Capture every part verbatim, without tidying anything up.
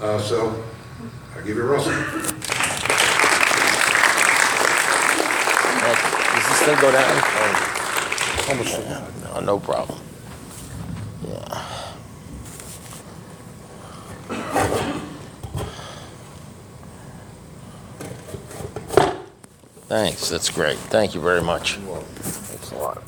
Uh, so I give you Russell. Does this thing go down? Oh, almost down. No, no problem. Yeah. Thanks, that's great. Thank you very much. Thanks a lot.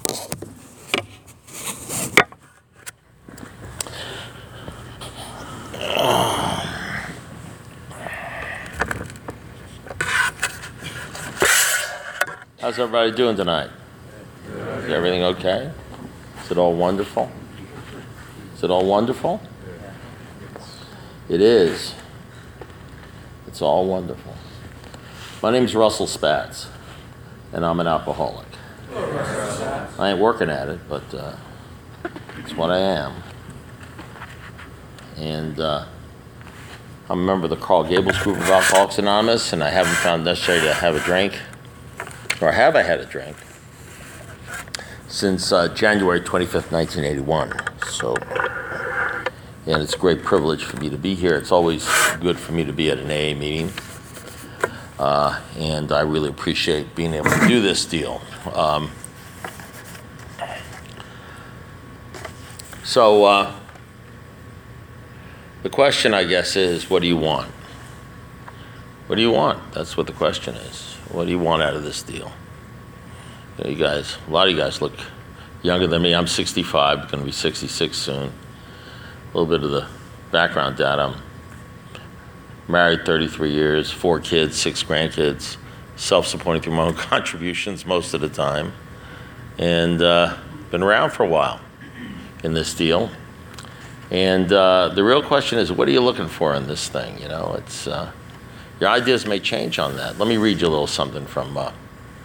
How's everybody doing tonight? Is everything okay? Is it all wonderful? Is it all wonderful? It is. It's all wonderful. My name's Russell Spatz, and I'm an alcoholic. I ain't working at it, but uh, it's what I am. And uh, I'm a member of the Carl Gables group of Alcoholics Anonymous, and I haven't found necessary to have a drink, or have I had a drink, since uh, January twenty-fifth, nineteen eighty-one. So, and it's a great privilege for me to be here. It's always good for me to be at an A A meeting. Uh, and I really appreciate being able to do this deal. Um, so uh, the question, I guess, is, what do you want? What do you want? That's what the question is. What do you want out of this deal? You know, you guys, a lot of you guys look younger than me. I'm sixty-five, going to be sixty-six soon. A little bit of the background data. I'm married thirty-three years, four kids, six grandkids, self-supporting through my own contributions most of the time, and uh, been around for a while in this deal. And uh, the real question is, what are you looking for in this thing? You know, it's uh, your ideas may change on that. Let me read you a little something from. Uh,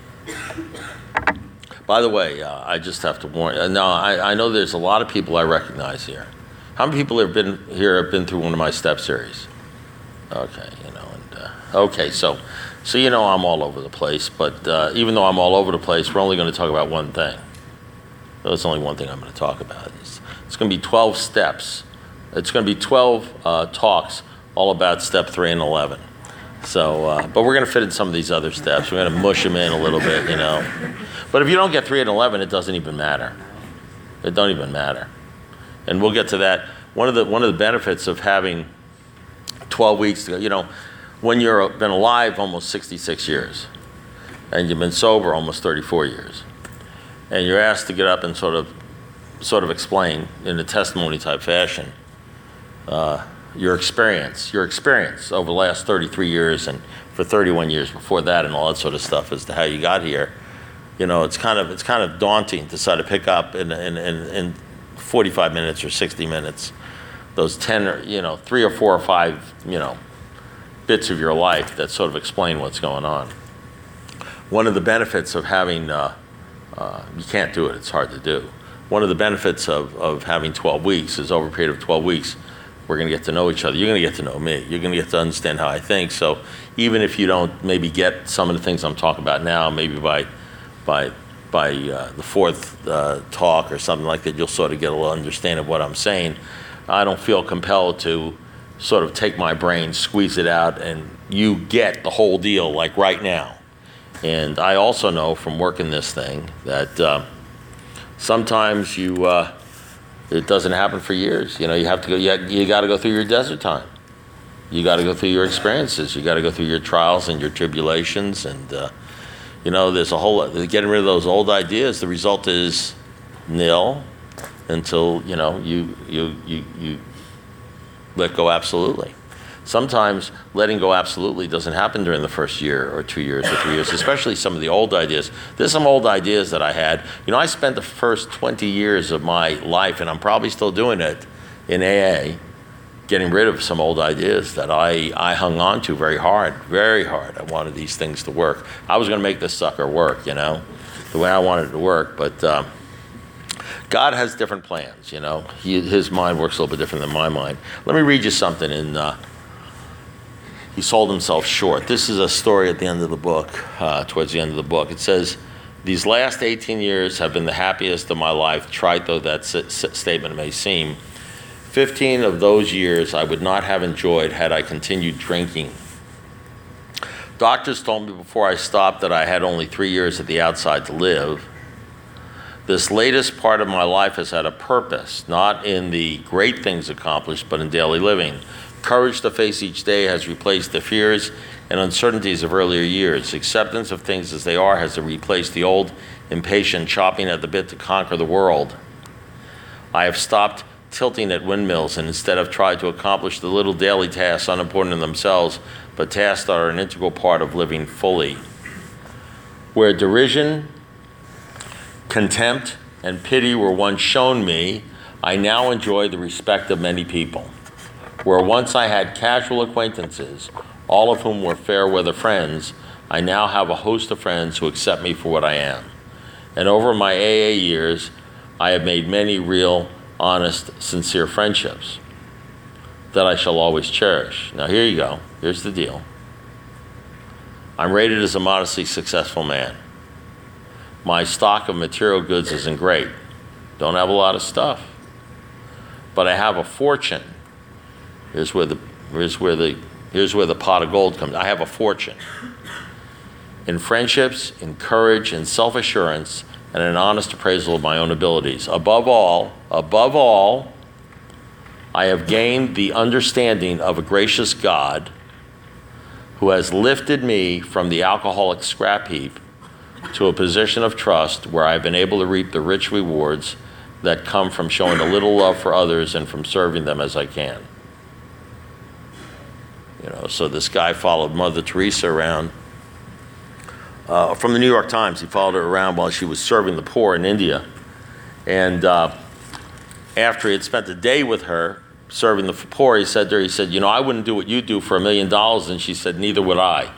by the way, uh, I just have to warn. Uh, no, I, I know there's a lot of people I recognize here. How many people have been here have been through one of my step series? Okay, you know, and uh, okay, so, so you know I'm all over the place, but uh, even though I'm all over the place, we're only going to talk about one thing. There's only one thing I'm going to talk about. It's, it's going to be twelve steps. It's going to be twelve uh, talks all about step three and eleven. So, uh, but we're going to fit in some of these other steps. We're going to mush them in a little bit, you know. But if you don't get three and eleven, it doesn't even matter. It don't even matter. And we'll get to that. One of the one of the benefits of having twelve weeks to go, you know, when you've been alive almost sixty-six years, and you've been sober almost thirty-four years, and you're asked to get up and sort of, sort of explain in a testimony type fashion uh, your experience, your experience over the last thirty-three years and for thirty-one years before that, and all that sort of stuff as to how you got here. You know, it's kind of it's kind of daunting to sort of pick up in in in, in forty-five minutes or sixty minutes. Those ten, or, you know, three or four or five, you know, bits of your life that sort of explain what's going on. One of the benefits of having, uh, uh, you can't do it, it's hard to do. One of the benefits of, of having twelve weeks is over a period of twelve weeks, we're going to get to know each other. You're going to get to know me. You're going to get to understand how I think. So even if you don't maybe get some of the things I'm talking about now, maybe by, by, by uh, the fourth uh, talk or something like that, you'll sort of get a little understanding of what I'm saying. I don't feel compelled to sort of take my brain, squeeze it out, and you get the whole deal like right now. And I also know from working this thing that uh, sometimes you uh, it doesn't happen for years. You know, you have to go. You, you got to go through your desert time. You got to go through your experiences. You got to go through your trials and your tribulations. And uh, you know, there's a whole getting rid of those old ideas. The result is nil. Until you know you you you you let go absolutely. Sometimes letting go absolutely doesn't happen during the first year or two years or three years, especially some of the old ideas. There's some old ideas that I had. You know, I spent the first twenty years of my life, and I'm probably still doing it in A A, getting rid of some old ideas that I, I hung on to very hard, very hard. I wanted these things to work. I was going to make this sucker work, you know, the way I wanted it to work, but. Um, God has different plans, you know. He, his mind works a little bit different than my mind. Let me read you something. In uh, He Sold Himself Short. This is a story at the end of the book, uh, towards the end of the book. It says, these last eighteen years have been the happiest of my life, trite though that s- s- statement may seem. fifteen of those years I would not have enjoyed had I continued drinking. Doctors told me before I stopped that I had only three years at the outside to live. This latest part of my life has had a purpose, not in the great things accomplished, but in daily living. Courage to face each day has replaced the fears and uncertainties of earlier years. Acceptance of things as they are has replaced the old impatient chopping at the bit to conquer the world. I have stopped tilting at windmills and instead have tried to accomplish the little daily tasks unimportant in themselves, but tasks that are an integral part of living fully. Where derision, contempt, and pity were once shown me, I now enjoy the respect of many people. Where once I had casual acquaintances, all of whom were fair weather friends, I now have a host of friends who accept me for what I am. And over my A A years, I have made many real, honest, sincere friendships that I shall always cherish. Now here you go. Here's the deal. I'm rated as a modestly successful man. My stock of material goods isn't great. Don't have a lot of stuff. But I have a fortune. Here's where the here's where the here's where the pot of gold comes. I have a fortune. In friendships, in courage, in self-assurance, and an honest appraisal of my own abilities. Above all, above all, I have gained the understanding of a gracious God who has lifted me from the alcoholic scrap heap to a position of trust where I've been able to reap the rich rewards that come from showing a little love for others and from serving them as I can. You know, so this guy followed Mother Teresa around. Uh, from the New York Times, he followed her around while she was serving the poor in India. And uh, after he had spent a day with her serving the poor, he said to her, he said, you know, I wouldn't do what you do for a million dollars. And she said, neither would I.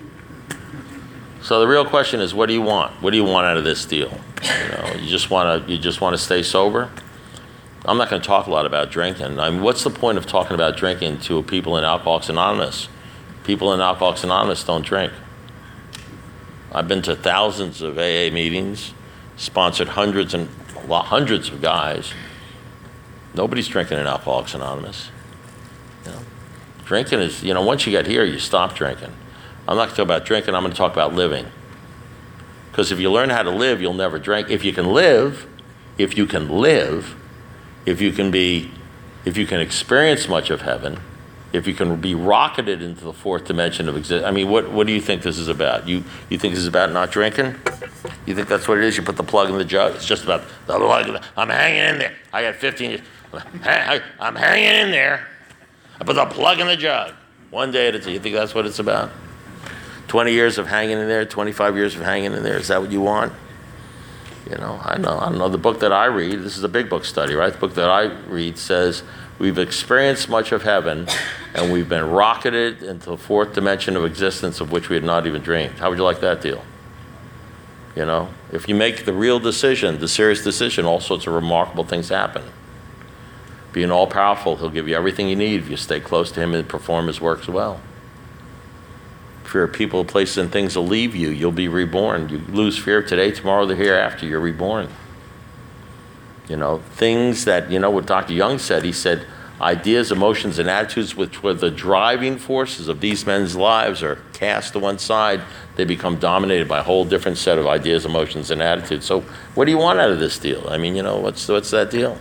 So the real question is, what do you want? What do you want out of this deal? You know, you just want to you just want to stay sober? I'm not going to talk a lot about drinking. I mean, what's the point of talking about drinking to people in Alcoholics Anonymous? People in Alcoholics Anonymous don't drink. I've been to thousands of A A meetings, sponsored hundreds and hundreds of guys. Nobody's drinking in Alcoholics Anonymous. You know, drinking is, you know, once you get here, you stop drinking. I'm not going to talk about drinking, I'm going to talk about living. Because if you learn how to live, you'll never drink. If you can live, if you can live, if you can be, if you can experience much of heaven, if you can be rocketed into the fourth dimension of existence. I mean, what, what do you think this is about? You, you think this is about not drinking? You think that's what it is? You put the plug in the jug? It's just about the plug. I'm hanging in there. I got fifteen years. I'm hanging in there. I put the plug in the jug. One day at a time. You think that's what it's about? twenty years of hanging in there, twenty-five years of hanging in there. Is that what you want? You know, I know. I don't know. The book that I read, this is a big book study, right? The book that I read says, we've experienced much of heaven, and we've been rocketed into the fourth dimension of existence of which we had not even dreamed. How would you like that deal? You know, if you make the real decision, the serious decision, all sorts of remarkable things happen. Being all-powerful, he'll give you everything you need if you stay close to him and perform his works well. Fear of people, places, and things will leave you. You'll be reborn. You lose fear today, tomorrow, the hereafter. You're reborn. You know, things that, you know, what Doctor Young said, he said, ideas, emotions, and attitudes which were the driving forces of these men's lives are cast to one side. They become dominated by a whole different set of ideas, emotions, and attitudes. So what do you want out of this deal? I mean, you know, what's what's that deal?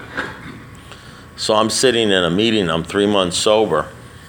So I'm sitting in a meeting. I'm three months sober.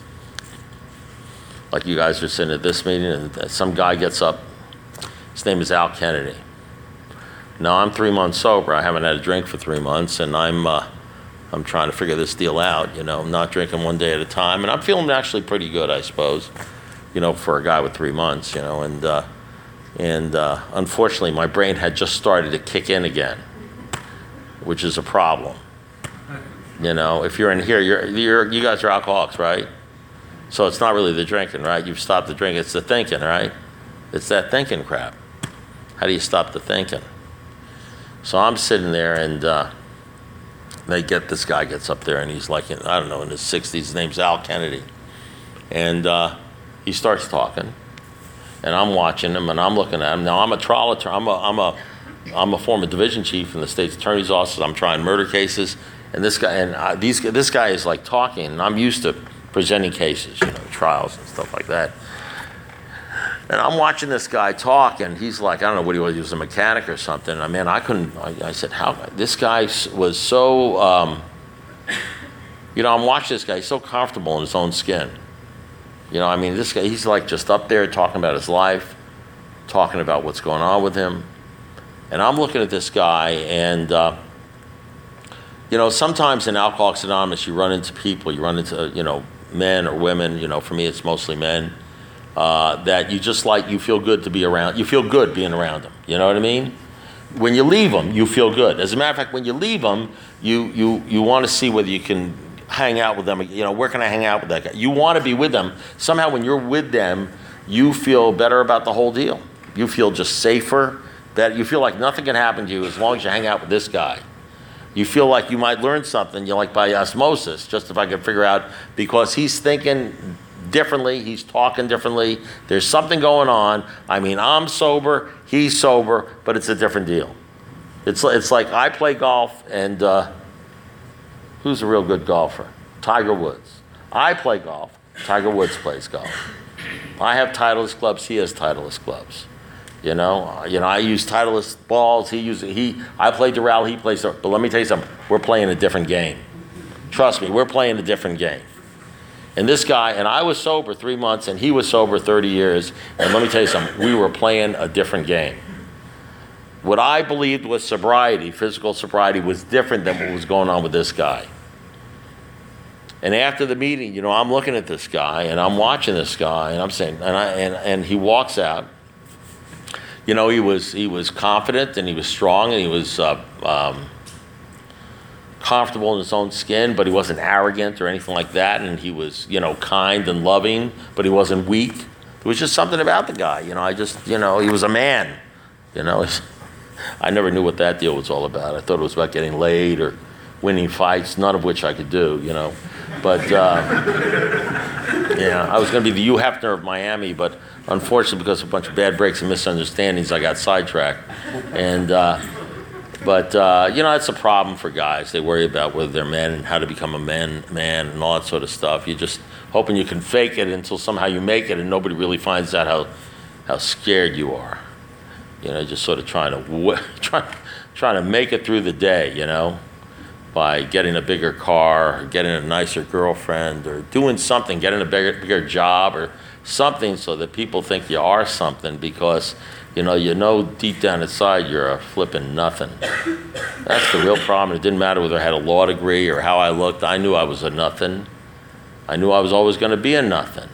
Like you guys are sitting at this meeting, and some guy gets up. His name is Al Kennedy. Now I'm three months sober. I haven't had a drink for three months, and I'm uh, I'm trying to figure this deal out. You know, I'm not drinking one day at a time, and I'm feeling actually pretty good, I suppose. You know, for a guy with three months. You know, and uh, and uh, unfortunately, my brain had just started to kick in again, which is a problem. You know, if you're in here, you're you're you guys are alcoholics, right? So it's not really the drinking, right? You've stopped the drinking. It's the thinking, right? It's that thinking crap. How do you stop the thinking? So I'm sitting there, and uh, they get this guy gets up there, and he's like, in, I don't know, in his sixties. His name's Al Kennedy, and uh, he starts talking, and I'm watching him, and I'm looking at him. Now I'm a trial attorney. I'm a I'm a I'm a former division chief in the state's attorney's office. I'm trying murder cases, And this guy, and I, these, this guy is like talking, and I'm used to presenting cases, you know, trials and stuff like that. And I'm watching this guy talk, and he's like, I don't know what he was, he was a mechanic or something. I mean, I couldn't, I, I said, how, this guy was so, um, you know, I'm watching this guy, he's so comfortable in his own skin. You know, I mean, this guy, he's like just up there talking about his life, talking about what's going on with him. And I'm looking at this guy, and, uh, you know, sometimes in Alcoholics Anonymous, you run into people, you run into, you know, men or women, you know, for me, it's mostly men. Uh, that you just like, you feel good to be around, you feel good being around them, you know what I mean? When you leave them, you feel good. As a matter of fact, when you leave them, you, you, you want to see whether you can hang out with them, you know, where can I hang out with that guy? You want to be with them. Somehow when you're with them, you feel better about the whole deal. You feel just safer, that you feel like nothing can happen to you as long as you hang out with this guy. You feel like you might learn something, you like by osmosis, just if I could figure out, because he's thinking differently, he's talking differently, there's something going on. I mean, I'm sober, he's sober, but it's a different deal. It's, it's like I play golf, and uh, who's a real good golfer? Tiger Woods. I play golf, Tiger Woods plays golf. I have Titleist clubs, he has Titleist clubs. You know, uh, you know, I use Titleist balls, he uses, he, I play Doral, he plays, but let me tell you something, we're playing a different game. Trust me, we're playing a different game. And this guy, and I was sober three months, and he was sober thirty years, and let me tell you something, we were playing a different game. What I believed was sobriety, physical sobriety, was different than what was going on with this guy. And after the meeting, you know, I'm looking at this guy, and I'm watching this guy, and I'm saying, and I, and, and he walks out. You know, he was he was confident, and he was strong, and he was uh, um, comfortable in his own skin, but he wasn't arrogant or anything like that, and he was, you know, kind and loving, but he wasn't weak. There was just something about the guy, you know, I just, you know, he was a man, you know. I never knew what that deal was all about. I thought it was about getting laid or winning fights, none of which I could do, you know. But, uh, yeah, I was going to be the Hugh Hefner of Miami, but unfortunately, because of a bunch of bad breaks and misunderstandings, I got sidetracked. And, uh, but, uh, you know, that's a problem for guys. They worry about whether they're men and how to become a man, man and all that sort of stuff. You're just hoping you can fake it until somehow you make it and nobody really finds out how, how scared you are. You know, just sort of trying to, try, trying to make it through the day, you know, by getting a bigger car, or getting a nicer girlfriend, or doing something, getting a bigger, bigger job or something so that people think you are something, because, you know, you know deep down inside you're a flipping nothing. That's the real problem. It didn't matter whether I had a law degree or how I looked. I knew I was a nothing. I knew I was always going to be a nothing.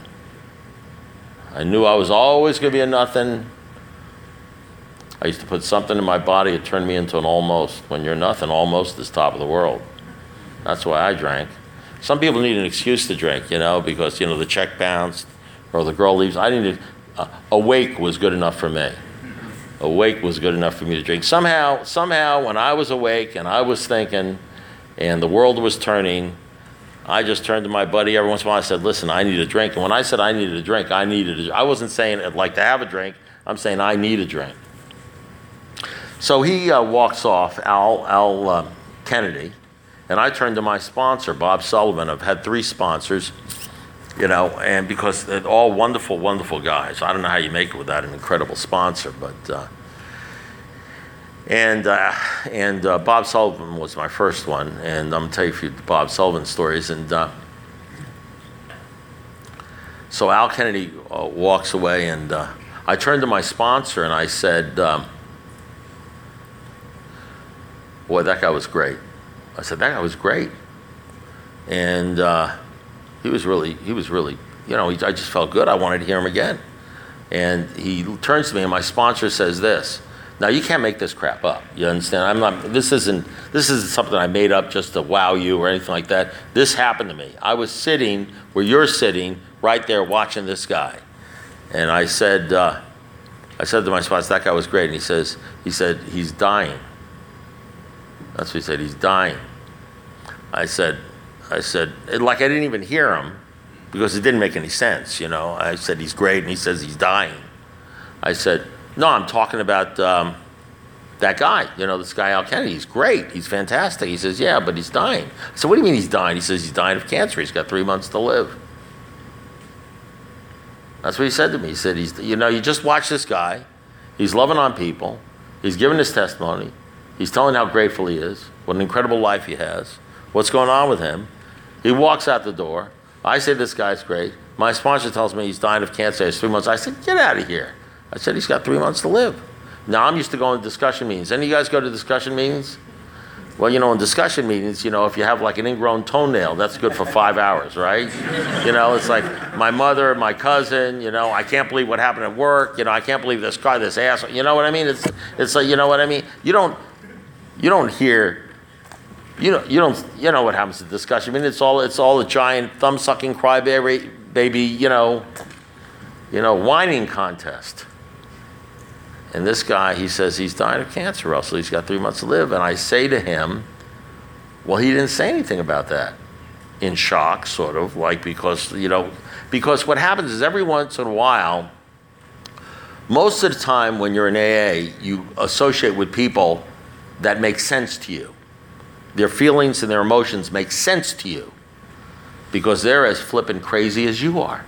I knew I was always going to be a nothing. I used to put something in my body that turned me into an almost. When you're nothing, almost is top of the world. That's why I drank. Some people need an excuse to drink, you know, because, you know, the check bounced or the girl leaves. I needed, uh, awake was good enough for me. Awake was good enough for me to drink. Somehow, somehow, when I was awake and I was thinking and the world was turning, I just turned to my buddy every once in a while. I said, listen, I need a drink. And when I said I needed a drink, I needed a, I wasn't saying I'd like to have a drink. I'm saying I need a drink. So he uh, walks off, Al, Al uh, Kennedy, and I turned to my sponsor, Bob Sullivan. I've had three sponsors, you know, and because they're all wonderful, wonderful guys. I don't know how you make it without an incredible sponsor, but, uh, and uh, and uh, Bob Sullivan was my first one, and I'm going to tell you a few Bob Sullivan stories. And uh, so Al Kennedy uh, walks away, and uh, I turned to my sponsor, and I said, um, boy, that guy was great. I said, that guy was great. And uh, he was really, he was really, you know, he, I just felt good. I wanted to hear him again. And he turns to me, and my sponsor says this. Now, you can't make this crap up. You understand? I'm not, this isn't, this isn't something I made up just to wow you or anything like that. This happened to me. I was sitting where you're sitting right there watching this guy. And I said, uh, I said to my sponsor, that guy was great. And he says, he said, he's dying. That's what he said, he's dying. I said, I said, like I didn't even hear him because it didn't make any sense, you know. I said, he's great, and he says he's dying. I said, no, I'm talking about, um, that guy, you know, this guy Al Kennedy, he's great, he's fantastic. He says, yeah, but he's dying. So what do you mean he's dying? He says he's dying of cancer. He's got three months to live. That's what he said to me. He said, he's, you know, you just watch this guy. He's loving on people. He's giving his testimony. He's telling how grateful he is, what an incredible life he has, what's going on with him. He walks out the door. I say, this guy's great. My sponsor tells me he's dying of cancer. He has three months. I said, get out of here. I said, he's got three months to live. Now, I'm used to going to discussion meetings. Any of you guys go to discussion meetings? Well, you know, in discussion meetings, you know, if you have like an ingrown toenail, that's good for five hours, right? You know, it's like my mother, my cousin, you know, I can't believe what happened at work. You know, I can't believe this guy, this asshole. You know what I mean? It's, it's like, you know what I mean? You don't, you don't hear, you know, you don't, you know what happens at discussion. I mean, it's all, it's all a giant thumb-sucking crybaby, baby, you know, you know, whining contest. And this guy, he says he's dying of cancer, Russell. He's got three months to live. And I say to him, well, he didn't say anything about that. In shock, sort of, like, because, you know, because what happens is every once in a while, most of the time when you're in A A, you associate with people that make sense to you. Their feelings and their emotions make sense to you because they're as flippin' crazy as you are.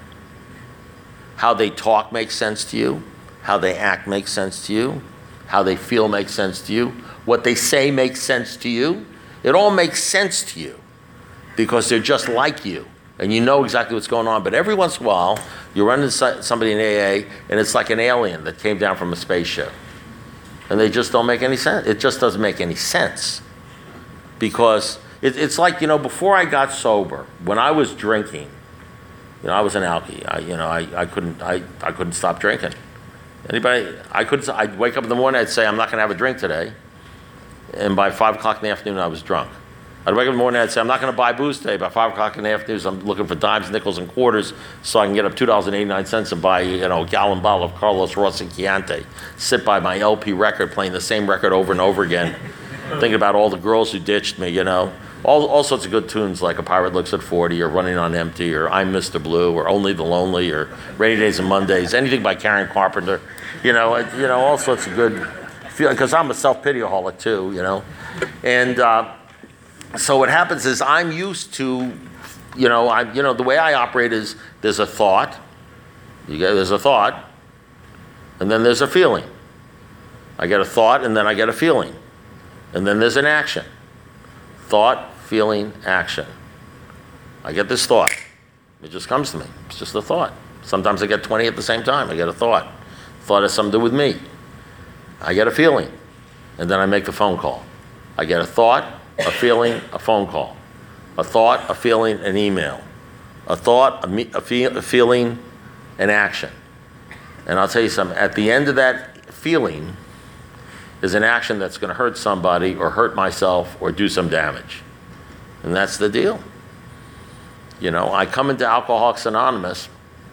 How they talk makes sense to you. How they act makes sense to you. How they feel makes sense to you. What they say makes sense to you. It all makes sense to you because they're just like you and you know exactly what's going on. But every once in a while, you run into somebody in A A and it's like an alien that came down from a spaceship. And they just don't make any sense. It just doesn't make any sense. Because it, it's like, you know, before I got sober, when I was drinking, you know, I was an alkie. I, you know, I, I couldn't I, I couldn't stop drinking. Anybody, I could, I'd wake up in the morning, I'd say, I'm not going to have a drink today. And by five o'clock in the afternoon, I was drunk. I'd wake up in the morning, I'd say, I'm not going to buy booze today. By five o'clock in the afternoon, I'm looking for dimes, nickels, and quarters so I can get up two dollars and eighty-nine cents and buy, you know, a gallon bottle of Carlos Rossi Chianti. Sit by my L P record, playing the same record over and over again. Thinking about all the girls who ditched me, you know. All, all sorts of good tunes like A Pirate Looks at forty or Running on Empty or I'm Mister Blue or Only the Lonely or Rainy Days and Mondays, anything by Karen Carpenter, you know, you know, all sorts of good feeling, because I'm a self-pity-aholic too, you know. And uh, so what happens is I'm used to, you know, I, you know, the way I operate is there's a thought, you get, there's a thought, and then there's a feeling. I get a thought and then I get a feeling. And then there's an action. Thought, feeling, action. I get this thought. It just comes to me. It's just a thought. Sometimes I get twenty at the same time. I get a thought. Thought has something to do with me. I get a feeling. And then I make the phone call. I get a thought, a feeling, a phone call. A thought, a feeling, an email. A thought, a, me, a, feel, a feeling, an action. And I'll tell you something. At the end of that feeling is an action that's going to hurt somebody or hurt myself or do some damage. And that's the deal. You know, I come into Alcoholics Anonymous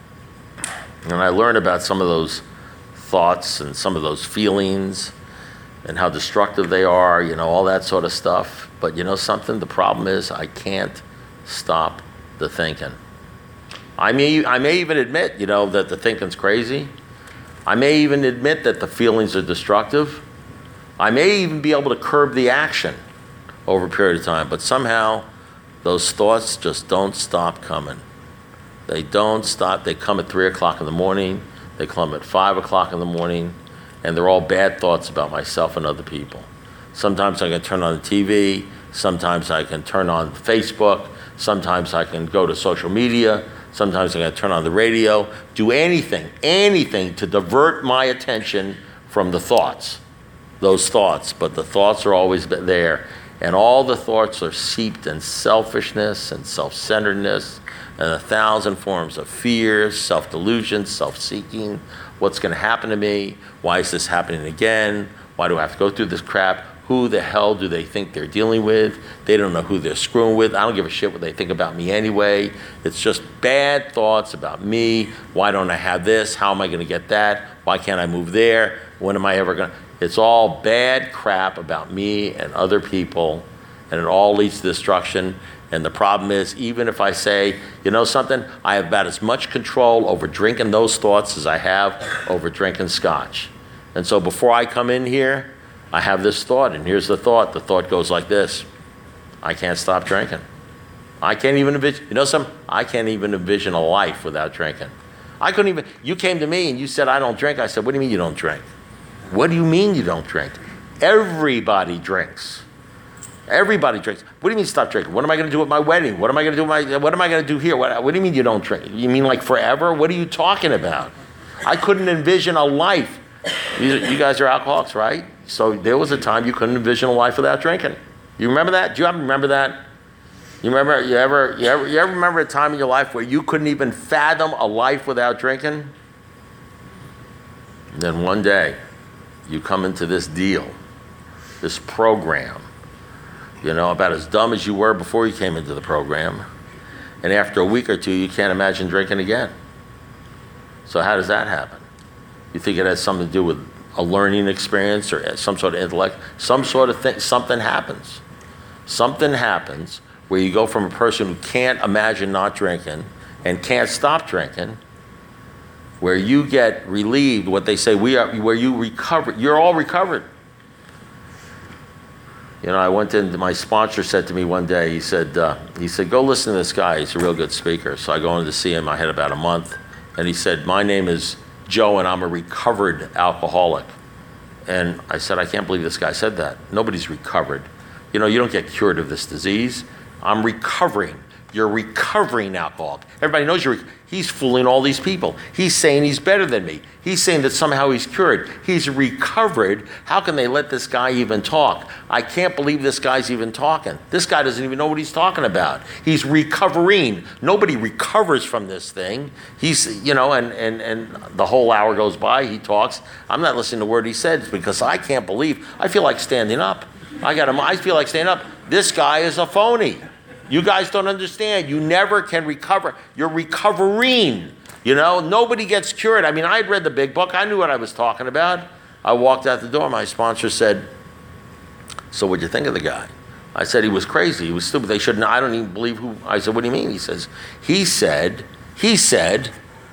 and I learn about some of those thoughts and some of those feelings and how destructive they are, you know, all that sort of stuff. But you know something? The problem is I can't stop the thinking. I may, I may even admit, you know, that the thinking's crazy. I may even admit that the feelings are destructive. I may even be able to curb the action over a period of time, but somehow those thoughts just don't stop coming. They don't stop. They come at three o'clock in the morning. They come at five o'clock in the morning, and they're all bad thoughts about myself and other people. Sometimes I can turn on the T V. Sometimes I can turn on Facebook. Sometimes I can go to social media. Sometimes I can turn on the radio. Do anything, anything to divert my attention from the thoughts. Those thoughts, but the thoughts are always there. And all the thoughts are seeped in selfishness and self-centeredness and a thousand forms of fear, self-delusion, self-seeking. What's going to happen to me? Why is this happening again? Why do I have to go through this crap? Who the hell do they think they're dealing with? They don't know who they're screwing with. I don't give a shit what they think about me anyway. It's just bad thoughts about me. Why don't I have this? How am I going to get that? Why can't I move there? When am I ever going to? It's all bad crap about me and other people, and it all leads to destruction. And the problem is, even if I say, you know something, I have about as much control over drinking those thoughts as I have over drinking scotch. And so before I come in here, I have this thought, and here's the thought. The thought goes like this. I can't stop drinking. I can't even envision, you know something? I can't even envision a life without drinking. I couldn't even, you came to me and you said, I don't drink. I said, what do you mean you don't drink? What do you mean you don't drink? Everybody drinks. Everybody drinks. What do you mean stop drinking? What am I going to do at my wedding? What am I going to do at my, what am I going to do here? What, what do you mean you don't drink? You mean like forever? What are you talking about? I couldn't envision a life. You, you guys are alcoholics, right? So there was a time you couldn't envision a life without drinking. You remember that? Do you ever remember that? You remember, you ever, you ever, you ever remember a time in your life where you couldn't even fathom a life without drinking? And then one day, you come into this deal, this program, you know, about as dumb as you were before you came into the program. And after a week or two, you can't imagine drinking again. So how does that happen? You think it has something to do with a learning experience or some sort of intellect? Some sort of thing, something happens. Something happens where you go from a person who can't imagine not drinking and can't stop drinking, where you get relieved, what they say, we are, where you recover, you're all recovered. You know, I went in, my sponsor said to me one day, he said, uh, he said, go listen to this guy, he's a real good speaker. So I go in to see him, I had about a month, and he said, my name is Joe and I'm a recovered alcoholic. And I said, I can't believe this guy said that. Nobody's recovered. You know, you don't get cured of this disease. I'm recovering. You're recovering alcoholic. Everybody knows you're, he's fooling all these people. He's saying he's better than me. He's saying that somehow he's cured. He's recovered. How can they let this guy even talk? I can't believe this guy's even talking. This guy doesn't even know what he's talking about. He's recovering. Nobody recovers from this thing. He's, you know, and, and, and the whole hour goes by, he talks. I'm not listening to a word he says because I can't believe, I feel like standing up. I got him, I feel like standing up. This guy is a phony. You guys don't understand. You never can recover. You're recovering. You know, nobody gets cured. I mean, I had read the big book. I knew what I was talking about. I walked out the door. My sponsor said, so what'd you think of the guy? I said, he was crazy. He was stupid. They shouldn't, I don't even believe who. I said, what do you mean? He says, he said, he said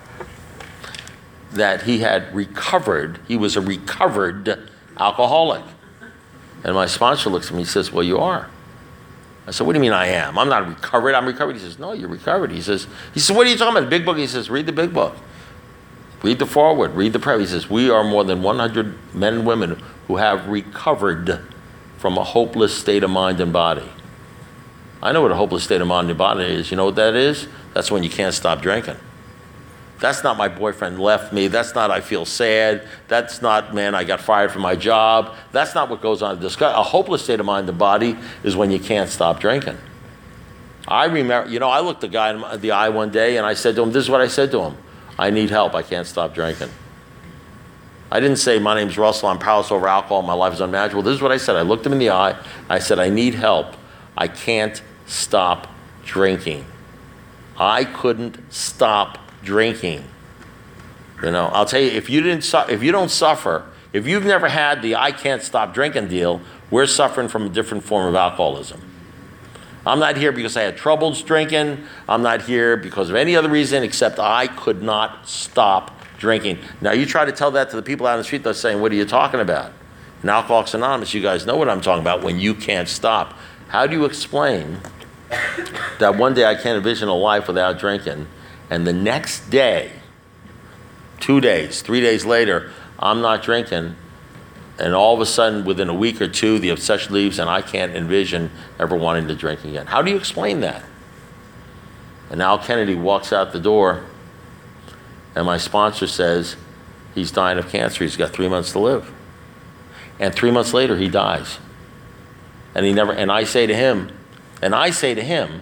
that he had recovered. He was a recovered alcoholic. And my sponsor looks at me and says, well, you are. I said, what do you mean I am? I'm not recovered, I'm recovered. He says, no, you're recovered. He says, he says, what are you talking about? The big book? He says, read the big book. Read the foreword, read the prayer. He says, we are more than one hundred men and women who have recovered from a hopeless state of mind and body. I know what a hopeless state of mind and body is. You know what that is? That's when you can't stop drinking. That's not my boyfriend left me. That's not I feel sad. That's not, man, I got fired from my job. That's not what goes on in discuss. A hopeless state of mind and body is when you can't stop drinking. I remember, you know, I looked the guy in the eye one day and I said to him, this is what I said to him. I need help. I can't stop drinking. I didn't say, my name's Russell. I'm powerless over alcohol. My life is unmanageable. This is what I said. I looked him in the eye. I said, I need help. I can't stop drinking. I couldn't stop drinking. You know, I'll tell you, if you didn't, su- if you don't suffer, if you've never had the I can't stop drinking deal, we're suffering from a different form of alcoholism. I'm not here because I had troubles drinking. I'm not here because of any other reason except I could not stop drinking. Now you try to tell that to the people out on the street, they're saying, what are you talking about? In Alcoholics Anonymous, you guys know what I'm talking about when you can't stop. How do you explain that one day I can't envision a life without drinking, and the next day, two days, three days later, I'm not drinking, and all of a sudden, within a week or two, the obsession leaves, and I can't envision ever wanting to drink again? How do you explain that? And Al Kennedy walks out the door, and my sponsor says he's dying of cancer. He's got three months to live. And three months later, he dies. And he never. And I say to him, and I say to him,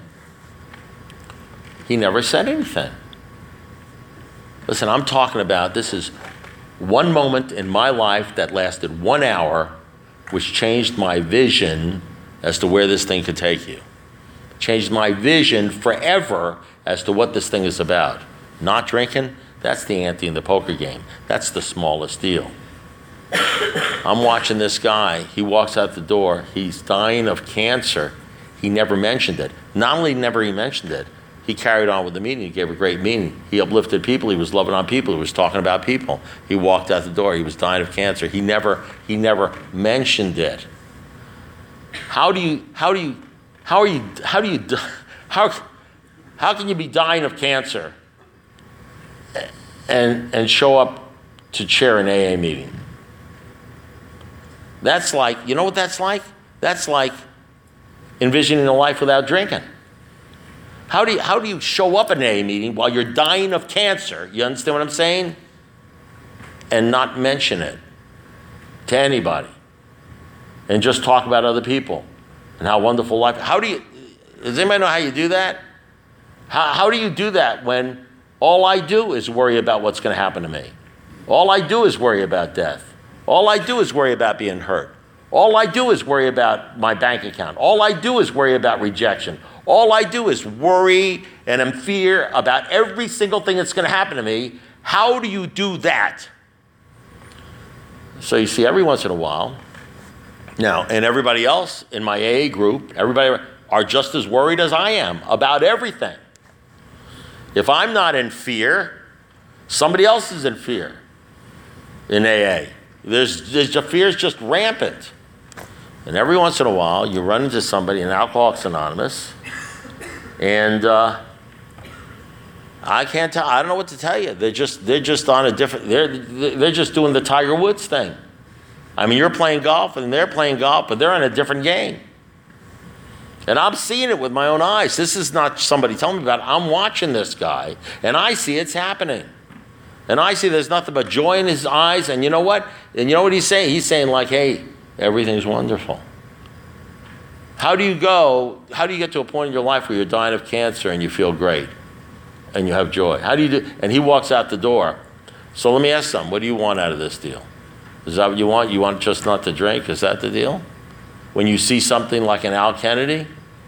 he never said anything. Listen, I'm talking about, this is one moment in my life that lasted one hour, which changed my vision as to where this thing could take you. Changed my vision forever as to what this thing is about. Not drinking, that's the ante in the poker game. That's the smallest deal. I'm watching this guy. He walks out the door. He's dying of cancer. He never mentioned it. Not only never he mentioned it, he carried on with the meeting. He gave a great meeting. He uplifted people. He was loving on people. He was talking about people. He walked out the door. He was dying of cancer. He never, he never mentioned it. How do you, how do you, how are you, how do you, how, how can you be dying of cancer and, and show up to chair an A A meeting? That's like, you know what that's like? That's like envisioning a life without drinking. How do you, how do you show up at an A A meeting while you're dying of cancer, you understand what I'm saying? And not mention it to anybody. And just talk about other people and how wonderful life. How do you, does anybody know how you do that? How, how do you do that when all I do is worry about what's going to happen to me? All I do is worry about death. All I do is worry about being hurt. All I do is worry about my bank account. All I do is worry about rejection. All I do is worry and am fear about every single thing that's going to happen to me. How do you do that? So you see, every once in a while, now, and everybody else in my A A group, everybody are just as worried as I am about everything. If I'm not in fear, somebody else is in fear in A A. There's, there's the fear is just rampant. And every once in a while, you run into somebody in Alcoholics Anonymous, and uh, I can't tell. I don't know what to tell you. They're just they're just on a different. They're they're just doing the Tiger Woods thing. I mean, you're playing golf and they're playing golf, but they're on a different game. And I'm seeing it with my own eyes. This is not somebody telling me about it. I'm watching this guy, and I see it's happening. And I see there's nothing but joy in his eyes. And you know what? And you know what he's saying? He's saying like, hey, everything's wonderful. How do you go, how do you get to a point in your life where you're dying of cancer and you feel great and you have joy? How do you do? And he walks out the door. So let me ask something. What do you want out of this deal? Is that what you want? You want just not to drink? Is that the deal? When you see something like an Al Kennedy?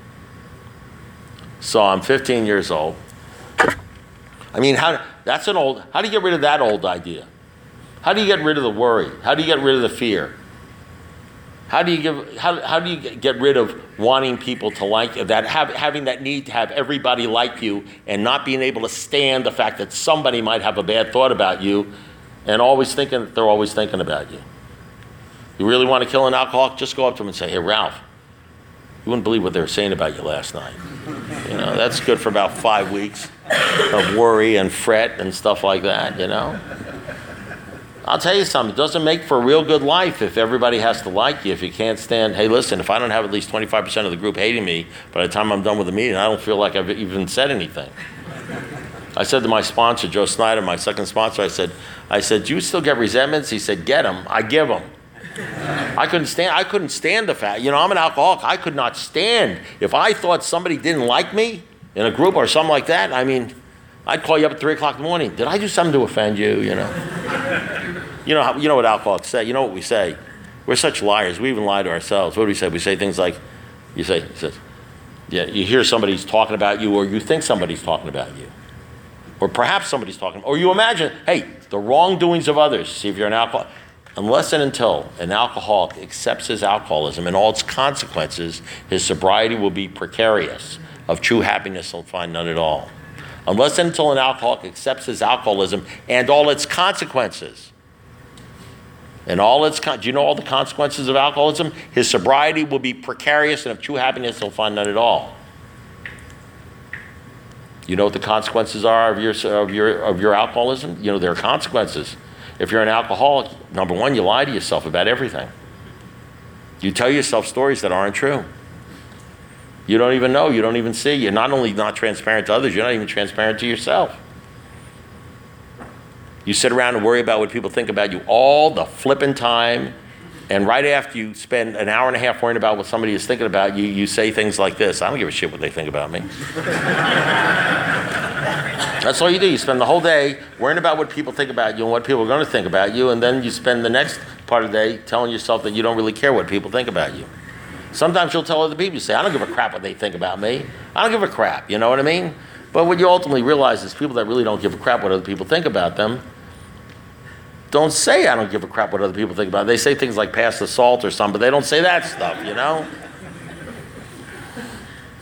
So I'm fifteen years old. I mean, how, that's an old, how do you get rid of that old idea? How do you get rid of the worry? How do you get rid of the fear? How do you give, how, how do you get rid of wanting people to like you, that have, having that need to have everybody like you and not being able to stand the fact that somebody might have a bad thought about you and always thinking that they're always thinking about you? You really want to kill an alcoholic? Just go up to him and say, hey, Ralph, you wouldn't believe what they were saying about you last night. You know, that's good for about five weeks of worry and fret and stuff like that, you know. I'll tell you something, it doesn't make for a real good life if everybody has to like you, if you can't stand, hey, listen, if I don't have at least twenty-five percent of the group hating me, by the time I'm done with the meeting, I don't feel like I've even said anything. I said to my sponsor, Joe Snyder, my second sponsor, I said, I said, do you still get resentments? He said, get them. I give them. I couldn't stand, I couldn't stand the fact, you know, I'm an alcoholic. I could not stand, if I thought somebody didn't like me in a group or something like that, I mean, I'd call you up at three o'clock in the morning. Did I do something to offend you, you know? You know how, you know what alcoholics say. You know what we say. We're such liars. We even lie to ourselves. What do we say? We say things like, you say, he says, yeah, you hear somebody's talking about you, or you think somebody's talking about you. Or perhaps somebody's talking, or you imagine, hey, the wrongdoings of others. See, if you're an alcoholic, unless and until an alcoholic accepts his alcoholism and all its consequences, his sobriety will be precarious. Of true happiness he'll find none at all. Unless and until an alcoholic accepts his alcoholism and all its consequences, and all its, con- do you know all the consequences of alcoholism? His sobriety will be precarious, and of true happiness he'll find none at all. You know what the consequences are of your, of your, of your alcoholism? You know, there are consequences. If you're an alcoholic, number one, you lie to yourself about everything. You tell yourself stories that aren't true. You don't even know, you don't even see. You're not only not transparent to others, you're not even transparent to yourself. You sit around and worry about what people think about you all the flipping time, and right after you spend an hour and a half worrying about what somebody is thinking about you, you say things like this, I don't give a shit what they think about me. That's all you do. You spend the whole day worrying about what people think about you and what people are going to think about you, and then you spend the next part of the day telling yourself that you don't really care what people think about you. Sometimes you'll tell other people, you say, I don't give a crap what they think about me. I don't give a crap, you know what I mean? But what you ultimately realize is people that really don't give a crap what other people think about them don't say, I don't give a crap what other people think about it. They say things like pass the salt or something, but they don't say that stuff, you know?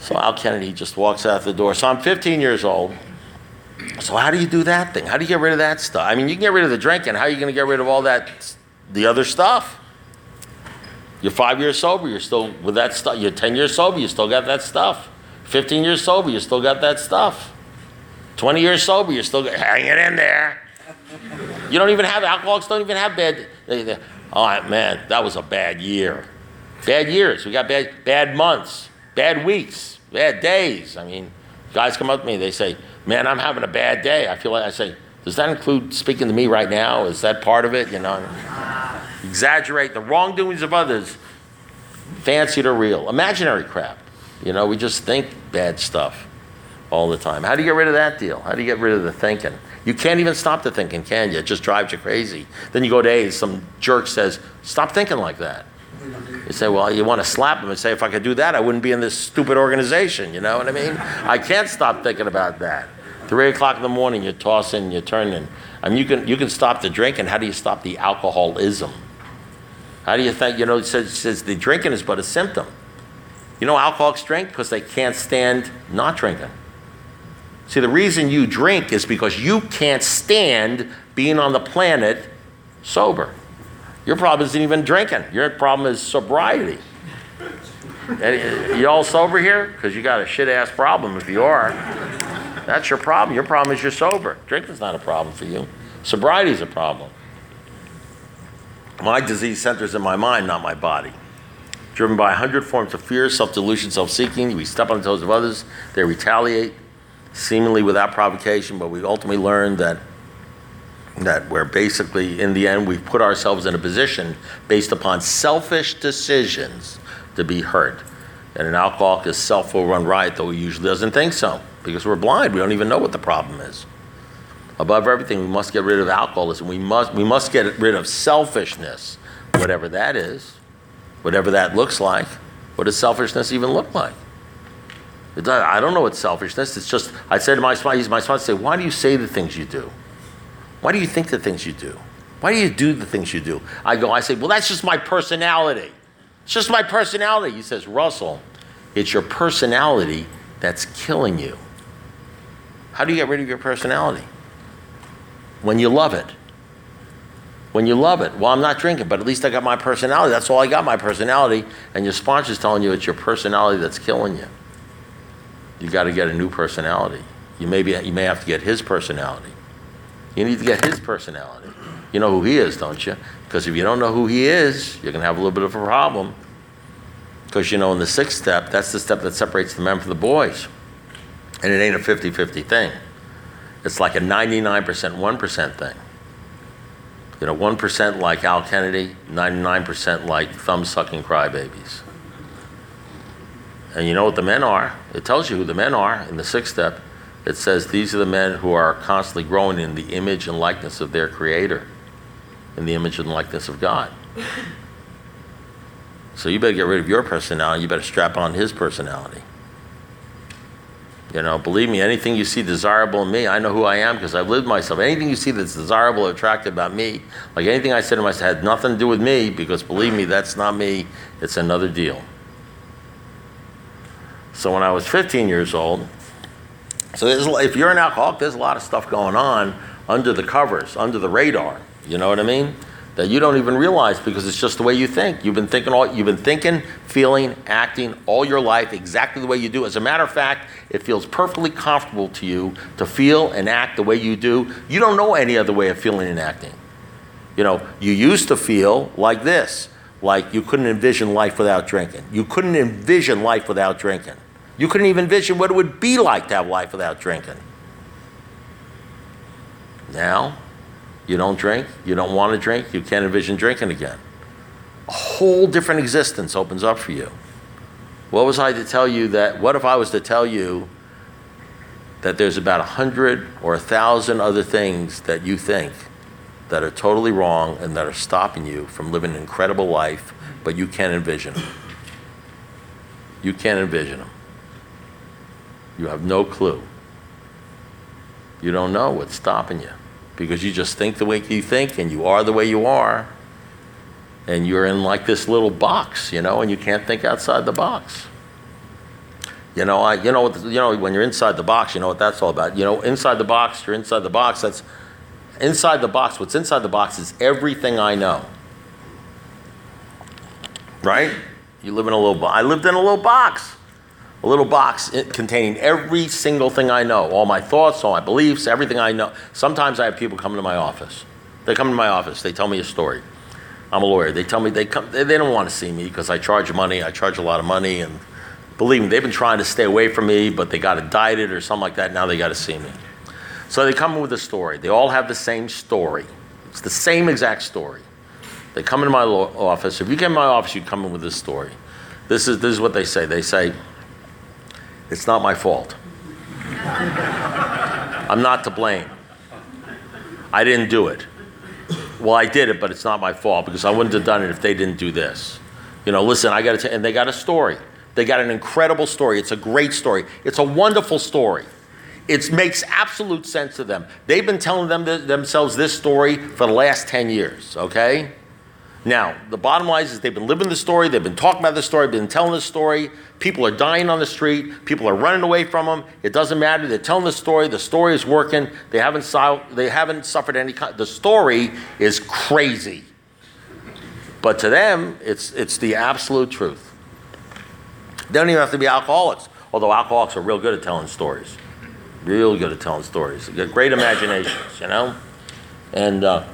So Al Kennedy just walks out the door. So I'm fifteen years old. So how do you do that thing? How do you get rid of that stuff? I mean, you can get rid of the drinking. How are you going to get rid of all that, the other stuff? You're five years sober, you're still with that stuff. You're ten years sober, you still got that stuff. fifteen years sober, you still got that stuff. twenty years sober, you're still hanging in there. You don't even have, alcoholics don't even have bad, they, they, oh man, that was a bad year. Bad years, we got bad, bad months, bad weeks, bad days. I mean, guys come up to me, they say, man, I'm having a bad day. I feel like, I say, does that include speaking to me right now? Is that part of it? You know, exaggerate the wrongdoings of others, fancied or real, imaginary crap. You know, we just think bad stuff all the time. How do you get rid of that deal? How do you get rid of the thinking? You can't even stop the thinking, can you? It just drives you crazy. Then you go to A, some jerk says, stop thinking like that. You say, well, you want to slap them and say, if I could do that, I wouldn't be in this stupid organization. You know what I mean? I can't stop thinking about that. Three o'clock in the morning, you're tossing, you're turning. I mean, you can you can stop the drinking. How do you stop the alcoholism? How do you think, you know, it says, it says the drinking is but a symptom. You know alcoholics drink? Because they can't stand not drinking. See, the reason you drink is because you can't stand being on the planet sober. Your problem isn't even drinking. Your problem is sobriety. You all sober here? Because you got a shit-ass problem if you are. That's your problem. Your problem is you're sober. Drinking's not a problem for you. Sobriety's a problem. My disease centers in my mind, not my body. Driven by a hundred forms of fear, self-delusion, self-seeking, we step on the toes of others, they retaliate, seemingly without provocation, but we ultimately learn that that we're basically, in the end, we've put ourselves in a position based upon selfish decisions to be hurt. And an alcoholic is self will run riot, though he usually doesn't think so, because we're blind. We don't even know what the problem is. Above everything, we must get rid of alcoholism. We must, we must get rid of selfishness, whatever that is, whatever that looks like. What does selfishness even look like? It does, I don't know what selfishness. It's just, I said to my sponsor, he's my sponsor, say, why do you say the things you do? Why do you think the things you do? Why do you do the things you do? I go, I say, well, that's just my personality. It's just my personality. He says, Russell, it's your personality that's killing you. How do you get rid of your personality? When you love it. When you love it. Well, I'm not drinking, but at least I got my personality. That's all I got, my personality. And your sponsor's telling you it's your personality that's killing you. You got to get a new personality. You may, be, you may have to get his personality. You need to get his personality. You know who he is, don't you? Because if you don't know who he is, you're going to have a little bit of a problem. Because, you know, in the sixth step, that's the step that separates the men from the boys. And it ain't a fifty-fifty thing. It's like a ninety-nine percent, one percent thing. You know, one percent like Al Kennedy, ninety-nine percent like thumb-sucking crybabies. And you know what the men are? It tells you who the men are in the sixth step. It says these are the men who are constantly growing in the image and likeness of their Creator, in the image and likeness of God. So you better get rid of your personality. You better strap on his personality. You know, believe me, anything you see desirable in me, I know who I am because I've lived myself. Anything you see that's desirable or attractive about me, like anything I said to myself had nothing to do with me, because believe me, that's not me. It's another deal. So when I was fifteen years old, so there's, if you're an alcoholic, there's a lot of stuff going on under the covers, under the radar. You know what I mean? That you don't even realize because it's just the way you think. You've been thinking all, you've been thinking, feeling, acting all your life exactly the way you do. As a matter of fact, it feels perfectly comfortable to you to feel and act the way you do. You don't know any other way of feeling and acting. You know, you used to feel like this, like you couldn't envision life without drinking. You couldn't envision life without drinking. You couldn't even envision what it would be like to have life without drinking. Now, you don't drink, you don't want to drink, you can't envision drinking again. A whole different existence opens up for you. What was I to tell you that, what if I was to tell you that there's about a hundred or a thousand other things that you think that are totally wrong and that are stopping you from living an incredible life, but you can't envision them. You can't envision them. You have no clue. You don't know what's stopping you because you just think the way you think and you are the way you are, and you're in like this little box, you know, and you can't think outside the box. You know, I, you know, what the, you know, when you're inside the box, you know what that's all about. You know, inside the box, you're inside the box. That's inside the box. What's inside the box is everything I know. Right? You live in a little box. I lived in a little box. A little box containing every single thing I know. All my thoughts, all my beliefs, everything I know. Sometimes I have people come to my office. They come to my office. They tell me a story. I'm a lawyer. They tell me they come. They don't want to see me because I charge money. I charge a lot of money. And believe me, they've been trying to stay away from me, but they got indicted or something like that. Now they got to see me. So they come with a story. They all have the same story. It's the same exact story. They come into my law office. If you came in my office, you'd come in with this story. This is, this is what they say. They say, it's not my fault. I'm not to blame. I didn't do it. Well, I did it, but it's not my fault because I wouldn't have done it if they didn't do this. You know, listen, I got to, and they got a story. They got an incredible story. It's a great story. It's a wonderful story. It makes absolute sense to them. They've been telling them th- themselves this story for the last ten years, okay? Now, the bottom line is they've been living the story, they've been talking about the story, been telling the story. People are dying on the street, people are running away from them. It doesn't matter, they're telling the story, the story is working, they haven't, they haven't suffered any kind, the story is crazy. But to them, it's, it's the absolute truth. They don't even have to be alcoholics, although alcoholics are real good at telling stories. Real good at telling stories. They got great imaginations, you know? And uh,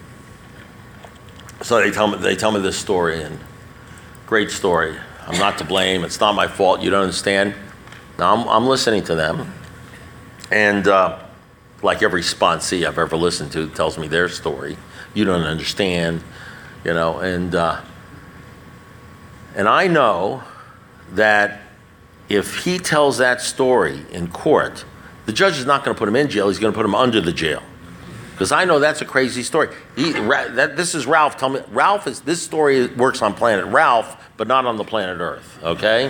so they tell me they tell me this story, and great story. I'm not to blame. It's not my fault. You don't understand. Now I'm I'm listening to them, and uh, like every sponsee I've ever listened to tells me their story. You don't understand, you know. And uh, and I know that if he tells that story in court, the judge is not going to put him in jail. He's going to put him under the jail. Because I know that's a crazy story. He, Ra- that, this is Ralph. Tell me, Ralph is, this story works on planet Ralph, but not on the planet Earth, okay?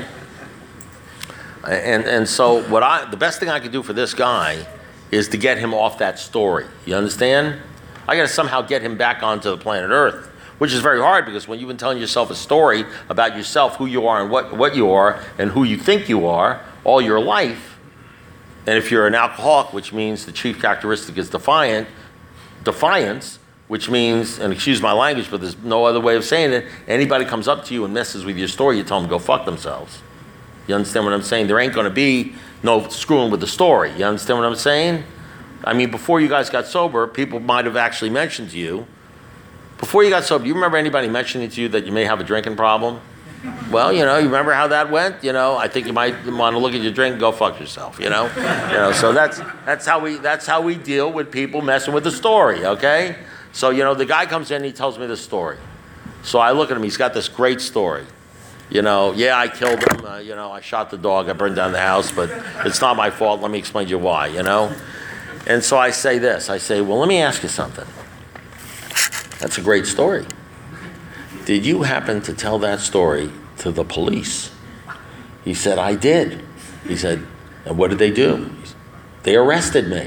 And and so what I, the best thing I could do for this guy is to get him off that story. You understand? I got to somehow get him back onto the planet Earth, which is very hard because when you've been telling yourself a story about yourself, who you are and what, what you are and who you think you are all your life, and if you're an alcoholic, which means the chief characteristic is defiant, defiance, which means, and excuse my language, but there's no other way of saying it, anybody comes up to you and messes with your story, you tell them to go fuck themselves. You understand what I'm saying? There ain't going to be no screwing with the story. You understand what I'm saying? I mean, before you guys got sober, people might have actually mentioned to you, before you got sober, you remember anybody mentioning to you that you may have a drinking problem? Well, you know, you remember how that went? You know, I think you might want to look at your drink and go fuck yourself, you know? You know, so that's that's how we that's how we deal with people messing with the story, okay? So, you know, the guy comes in and he tells me this story. So I look at him, he's got this great story. You know, yeah, I killed him, uh, you know, I shot the dog, I burned down the house, but it's not my fault, let me explain to you why, you know? And so I say this, I say, well, let me ask you something. That's a great story. Did you happen to tell that story to the police? He said, I did. He said, and what did they do? Said, they arrested me.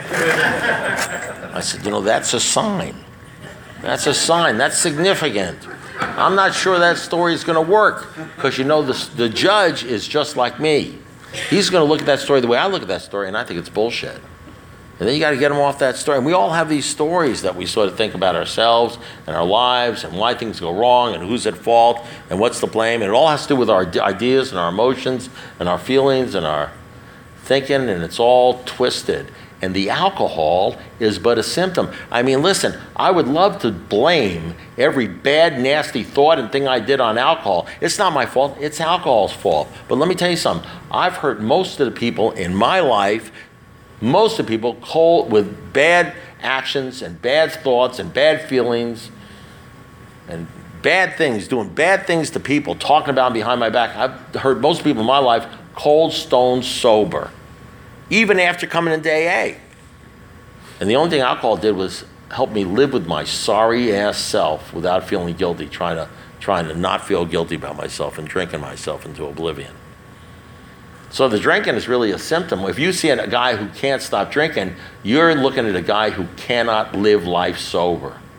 I said, you know, that's a sign. That's a sign. That's significant. I'm not sure that story is going to work because, you know, the, the judge is just like me. He's going to look at that story the way I look at that story, and I think it's bullshit. And then you got to get them off that story. And we all have these stories that we sort of think about ourselves and our lives and why things go wrong and who's at fault and what's to blame. And it all has to do with our ideas and our emotions and our feelings and our thinking, and it's all twisted. And the alcohol is but a symptom. I mean, listen, I would love to blame every bad, nasty thought and thing I did on alcohol. It's not my fault. It's alcohol's fault. But let me tell you something. I've hurt most of the people in my life, most of the people cold with bad actions and bad thoughts and bad feelings and bad things, doing bad things to people, talking about them behind my back. I've heard most people in my life cold, stone sober, even after coming into A A. And the only thing alcohol did was help me live with my sorry ass self without feeling guilty, trying to trying to not feel guilty about myself and drinking myself into oblivion. So the drinking is really a symptom. If you see a guy who can't stop drinking, you're looking at a guy who cannot live life sober.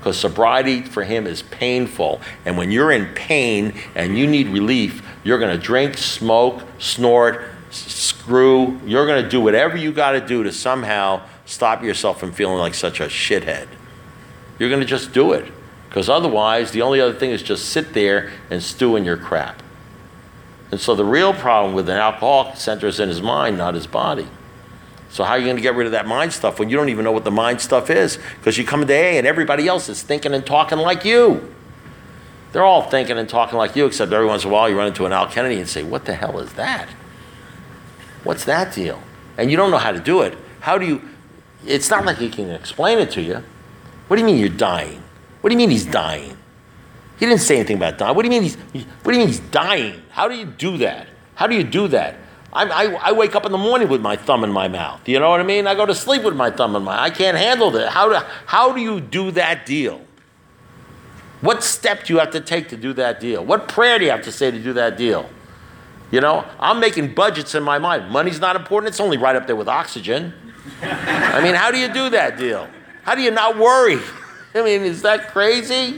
because sobriety for him is painful. And when you're in pain and you need relief, you're going to drink, smoke, snort, s- screw. You're going to do whatever you got to do to somehow stop yourself from feeling like such a shithead. You're going to just do it, because otherwise the only other thing is just sit there and stew in your crap. And so the real problem with an alcoholic centers in his mind, not his body. So how are you going to get rid of that mind stuff when you don't even know what the mind stuff is? Because you come to A A and everybody else is thinking and talking like you. They're all thinking and talking like you, except every once in a while you run into an Al Kennedy and say, what the hell is that? What's that deal? And you don't know how to do it. How do you, it's not like he can explain it to you. What do you mean you're dying? What do you mean he's dying? He didn't say anything about dying. What do you mean he's, what do you mean he's dying? How do you do that? How do you do that? I, I, I wake up in the morning with my thumb in my mouth. You know what I mean? I go to sleep with my thumb in my, I can't handle that. How do, how do you do that deal? What step do you have to take to do that deal? What prayer do you have to say to do that deal? You know, I'm making budgets in my mind. Money's not important. It's only right up there with oxygen. I mean, how do you do that deal? How do you not worry? I mean, is that crazy?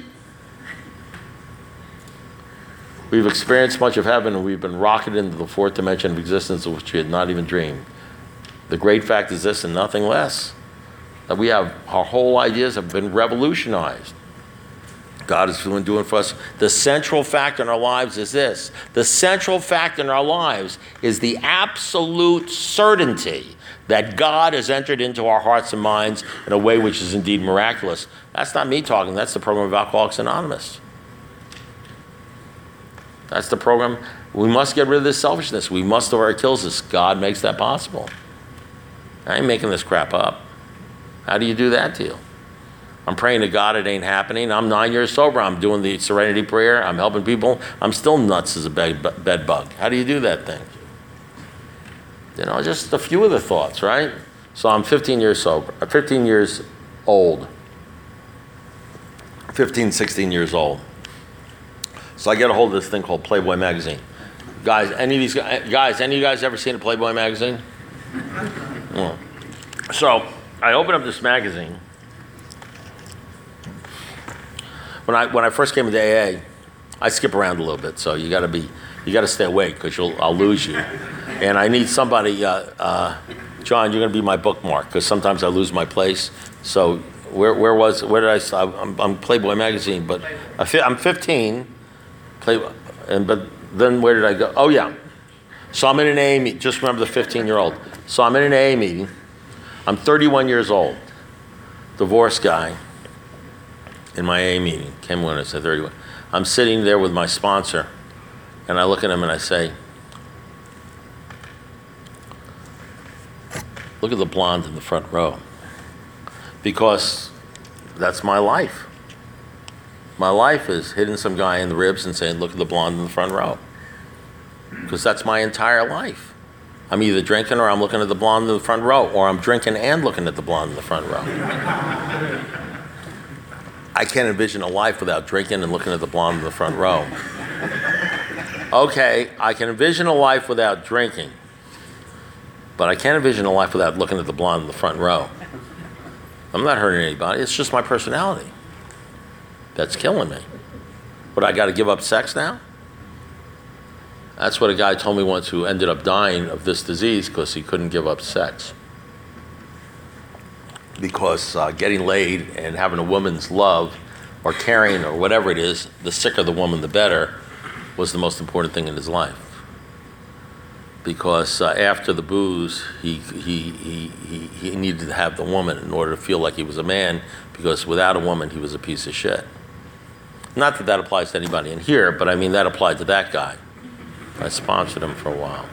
We've experienced much of heaven, and we've been rocketed into the fourth dimension of existence of which we had not even dreamed. The great fact is this, and nothing less, that we have, our whole ideas have been revolutionized. God is doing, doing for us. The central fact in our lives is this. The central fact in our lives is the absolute certainty that God has entered into our hearts and minds in a way which is indeed miraculous. That's not me talking. That's the program of Alcoholics Anonymous. That's the program. We must get rid of this selfishness. We must, over our kills this. God makes that possible. I ain't making this crap up. How do you do that deal? I'm praying to God it ain't happening. I'm nine years sober. I'm doing the serenity prayer. I'm helping people. I'm still nuts as a bed, bed bug. How do you do that thing? You know, just a few of the thoughts, right? So I'm fifteen years sober, fifteen years old. fifteen, sixteen years old. So I get a hold of this thing called Playboy magazine. Guys, any of these guys, any of you guys ever seen a Playboy magazine? Mm. So I open up this magazine. When I when I first came into A A, I skip around a little bit, so you got to be you got to stay awake because you'll I'll lose you. And I need somebody, uh, uh, John, you're going to be my bookmark because sometimes I lose my place. So where where was where did I stop? I'm, I'm Playboy magazine, but I'm fifteen. Playboy, and but then where did I go? Oh yeah. So I'm in an A A meeting. Just remember the fifteen-year-old. So I'm in an A A meeting. I'm thirty-one years old. Divorced guy. In my A A meeting, came when I said thirty-one. I'm sitting there with my sponsor, and I look at him and I say, look at the blonde in the front row. Because that's my life. My life is hitting some guy in the ribs and saying, look at the blonde in the front row. Because that's my entire life. I'm either drinking or I'm looking at the blonde in the front row, or I'm drinking and looking at the blonde in the front row. I can't envision a life without drinking and looking at the blonde in the front row. Okay, I can envision a life without drinking, but I can't envision a life without looking at the blonde in the front row. I'm not hurting anybody. It's just my personality that's killing me. But I got to give up sex now? That's what a guy told me once who ended up dying of this disease because he couldn't give up sex. Because uh, getting laid and having a woman's love or caring or whatever it is, the sicker the woman, the better, was the most important thing in his life. Because uh, after the booze, he, he, he, he, he needed to have the woman in order to feel like he was a man, because without a woman, he was a piece of shit. Not that that applies to anybody in here, but I mean that applied to that guy. I sponsored him for a while.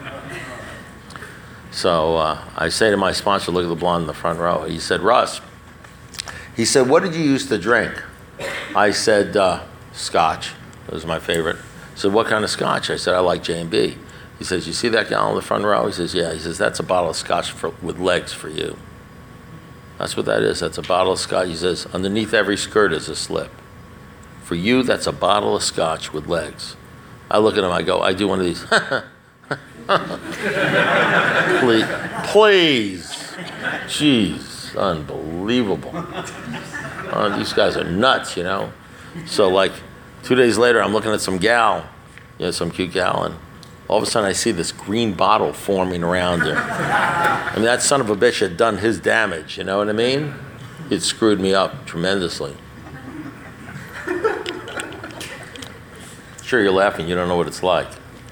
So uh, I say to my sponsor, look at the blonde in the front row. He said, Russ, he said, what did you used to drink? I said, uh, scotch. That was my favorite. He said, what kind of scotch? I said, I like J and B. He says, you see that gal in the front row? He says, yeah. He says, that's a bottle of scotch for, with legs for you. That's what that is. That's a bottle of scotch. He says, underneath every skirt is a slip. For you, that's a bottle of scotch with legs. I look at him, I go, I do one of these. please, please. Jeez, unbelievable. Oh, these guys are nuts, you know? So like two days later, I'm looking at some gal, you know, some cute gal, and all of a sudden I see this green bottle forming around her. I mean, that son of a bitch had done his damage, you know what I mean? It screwed me up tremendously. Sure, you're laughing, you don't know what it's like.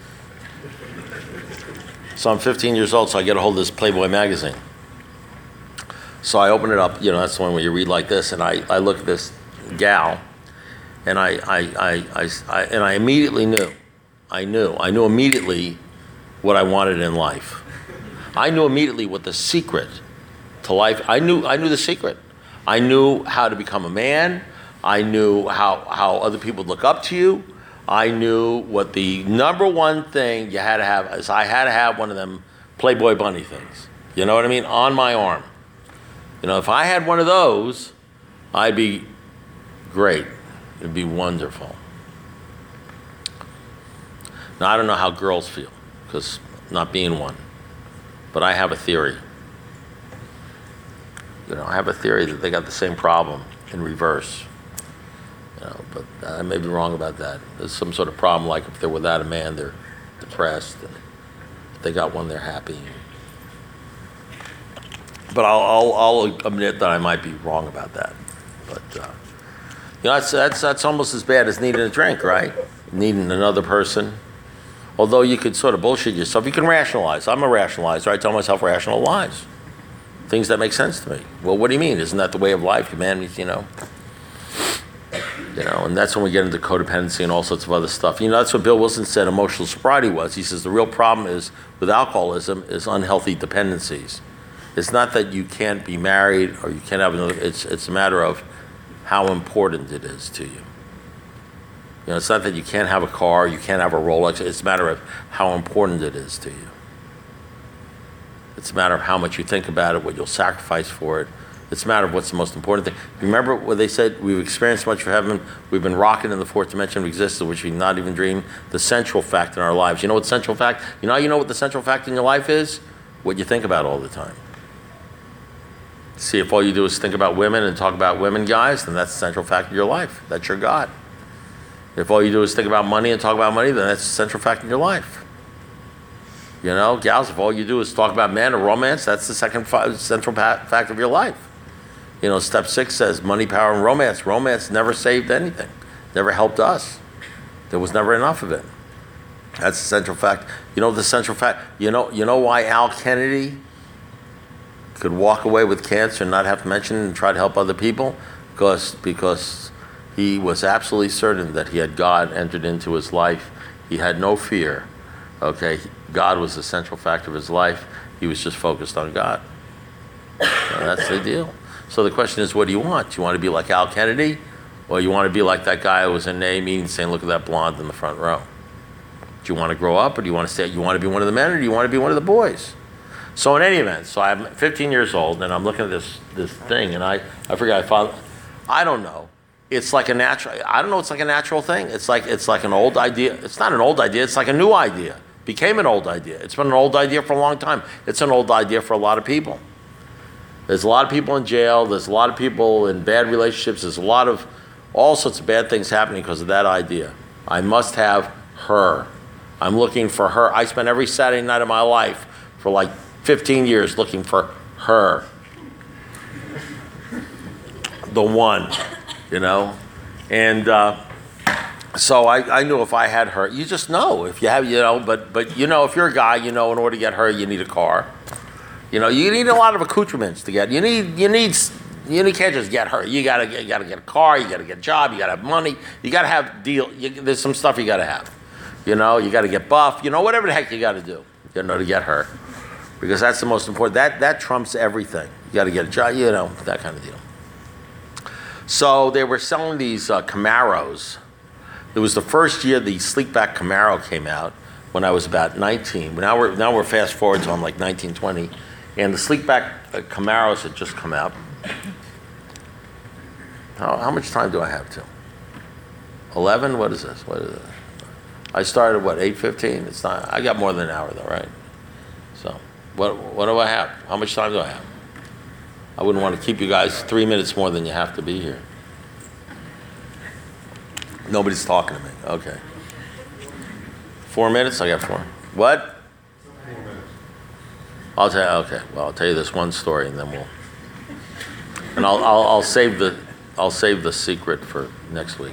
So I'm fifteen years old, so I get a hold of this Playboy magazine. So I open it up, you know, that's the one where you read like this, and I, I look at this gal, and I, I, I, I, I, and I immediately knew, I knew, I knew immediately what I wanted in life. I knew immediately what the secret to life, I knew, I knew the secret. I knew how to become a man. I knew how, how other people look up to you. I knew what the number one thing you had to have is I had to have one of them Playboy bunny things. You know what I mean? On my arm. You know, if I had one of those, I'd be great. It'd be wonderful. Now, I don't know how girls feel, because not being one, but I have a theory. You know, I have a theory that they got the same problem in reverse. You know, but I may be wrong about that. There's some sort of problem, like if they're without a man, they're depressed, and if they got one, they're happy. But I'll, I'll, I'll admit that I might be wrong about that. But uh, you know, that's, that's that's almost as bad as needing a drink, right? Needing another person. Although you could sort of bullshit yourself, you can rationalize. I'm a rationalizer. I tell myself rational lies, things that make sense to me. Well, what do you mean? Isn't that the way of life? Humanity, you know. You know, and that's when we get into codependency and all sorts of other stuff. You know, that's what Bill Wilson said emotional sobriety was. He says the real problem is with alcoholism is unhealthy dependencies. It's not that you can't be married or you can't have another, it's it's a matter of how important it is to you. You know, it's not that you can't have a car, you can't have a Rolex, it's a matter of how important it is to you. It's a matter of how much you think about it, what you'll sacrifice for it. It's a matter of what's the most important thing. Remember what they said, we've experienced much for heaven, we've been rocking in the fourth dimension of existence, which we not even dream, the central fact in our lives. You know what central fact, you know how you know what the central fact in your life is? What you think about all the time. See, if all you do is think about women and talk about women, guys, then that's the central fact of your life. That's your God. If all you do is think about money and talk about money, then that's the central fact in your life. You know, gals, if all you do is talk about men or romance, that's the second fa- central pa- fact of your life. You know, step six says money, power, and romance. Romance never saved anything, never helped us. There was never enough of it. That's the central fact. You know the central fact, you know, you know why Al Kennedy could walk away with cancer and not have to mention it and try to help other people? Because, because he was absolutely certain that he had God entered into his life. He had no fear. Okay, God was the central fact of his life. He was just focused on God. And that's the deal. So the question is, what do you want? Do you want to be like Al Kennedy? Or you want to be like that guy who was in a meeting saying, look at that blonde in the front row? Do you want to grow up, or do you want to stay, you want to be one of the men, or do you want to be one of the boys? So in any event, so I'm fifteen years old, and I'm looking at this this thing, and I, I forget, I found, I don't know. It's like a natural, I don't know, it's like a natural thing. It's like it's like an old idea. It's not an old idea, it's like a new idea. Became an old idea. It's been an old idea for a long time. It's an old idea for a lot of people. There's a lot of people in jail, there's a lot of people in bad relationships, there's a lot of, all sorts of bad things happening because of that idea. I must have her. I'm looking for her. I spent every Saturday night of my life for like fifteen years looking for her. The one, you know? And uh, so I, I knew if I had her, you just know if you have, you know, but, but you know, if you're a guy, you know, in order to get her, you need a car. You know, you need a lot of accoutrements to get, you need, you need, you can't just get her. You gotta, you gotta get a car, you gotta get a job, you gotta have money, you gotta have deal, you, there's some stuff you gotta have. You know, you gotta get buff, you know, whatever the heck you gotta do, you know, to get her. Because that's the most important, that, that trumps everything. You gotta get a job, you know, that kind of deal. So they were selling these uh, Camaros. It was the first year the sleekback Camaro came out when I was about nineteen. Now we're, now we're fast forward to I'm like nineteen, twenty. And the sleekback uh, Camaros had just come out. How, how much time do I have to? eleven? What is this? What is it? I started, what, eight fifteen? It's not, I got more than an hour though, right? So, what what do I have? How much time do I have? I wouldn't want to keep you guys three minutes more than you have to be here. Nobody's talking to me. Okay. Four minutes? I got four. What? I'll tell you, okay. Well, I'll tell you this one story and then we'll, and I'll, I'll, I'll save the, I'll save the secret for next week.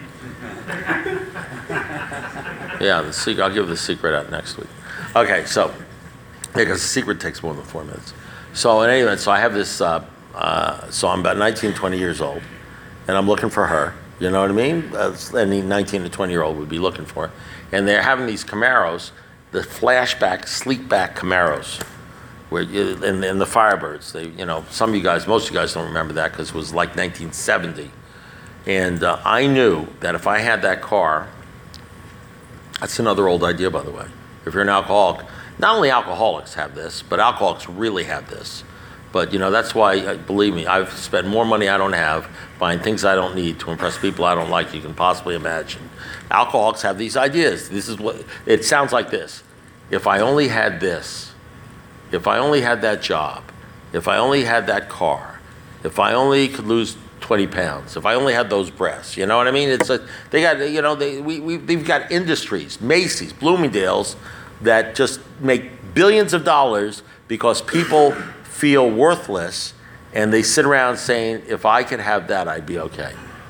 Yeah, the secret, I'll give the secret out next week. Okay, so, because the secret takes more than four minutes. So, in any event, so I have this, uh, uh, so I'm about nineteen, twenty years old, and I'm looking for her. You know what I mean? As any nineteen to twenty year old would be looking for. And they're having these Camaros, the flashback, sleek back Camaros, where you, and, and the Firebirds. They, you know, some of you guys, most of you guys don't remember that because it was like nineteen seventy. And uh, I knew that if I had that car, that's another old idea, by the way. If you're an alcoholic, not only alcoholics have this, but alcoholics really have this. But, you know, that's why, uh, believe me, I've spent more money I don't have buying things I don't need to impress people I don't like you can possibly imagine. Alcoholics have these ideas. This is what, it sounds like this. If I only had this, if I only had that job, if I only had that car, if I only could lose twenty pounds, if I only had those breasts, you know what I mean? It's a, they got, you know, they, we, we, they've got industries, Macy's, Bloomingdale's, that just make billions of dollars because people feel worthless and they sit around saying, if I could have that, I'd be okay.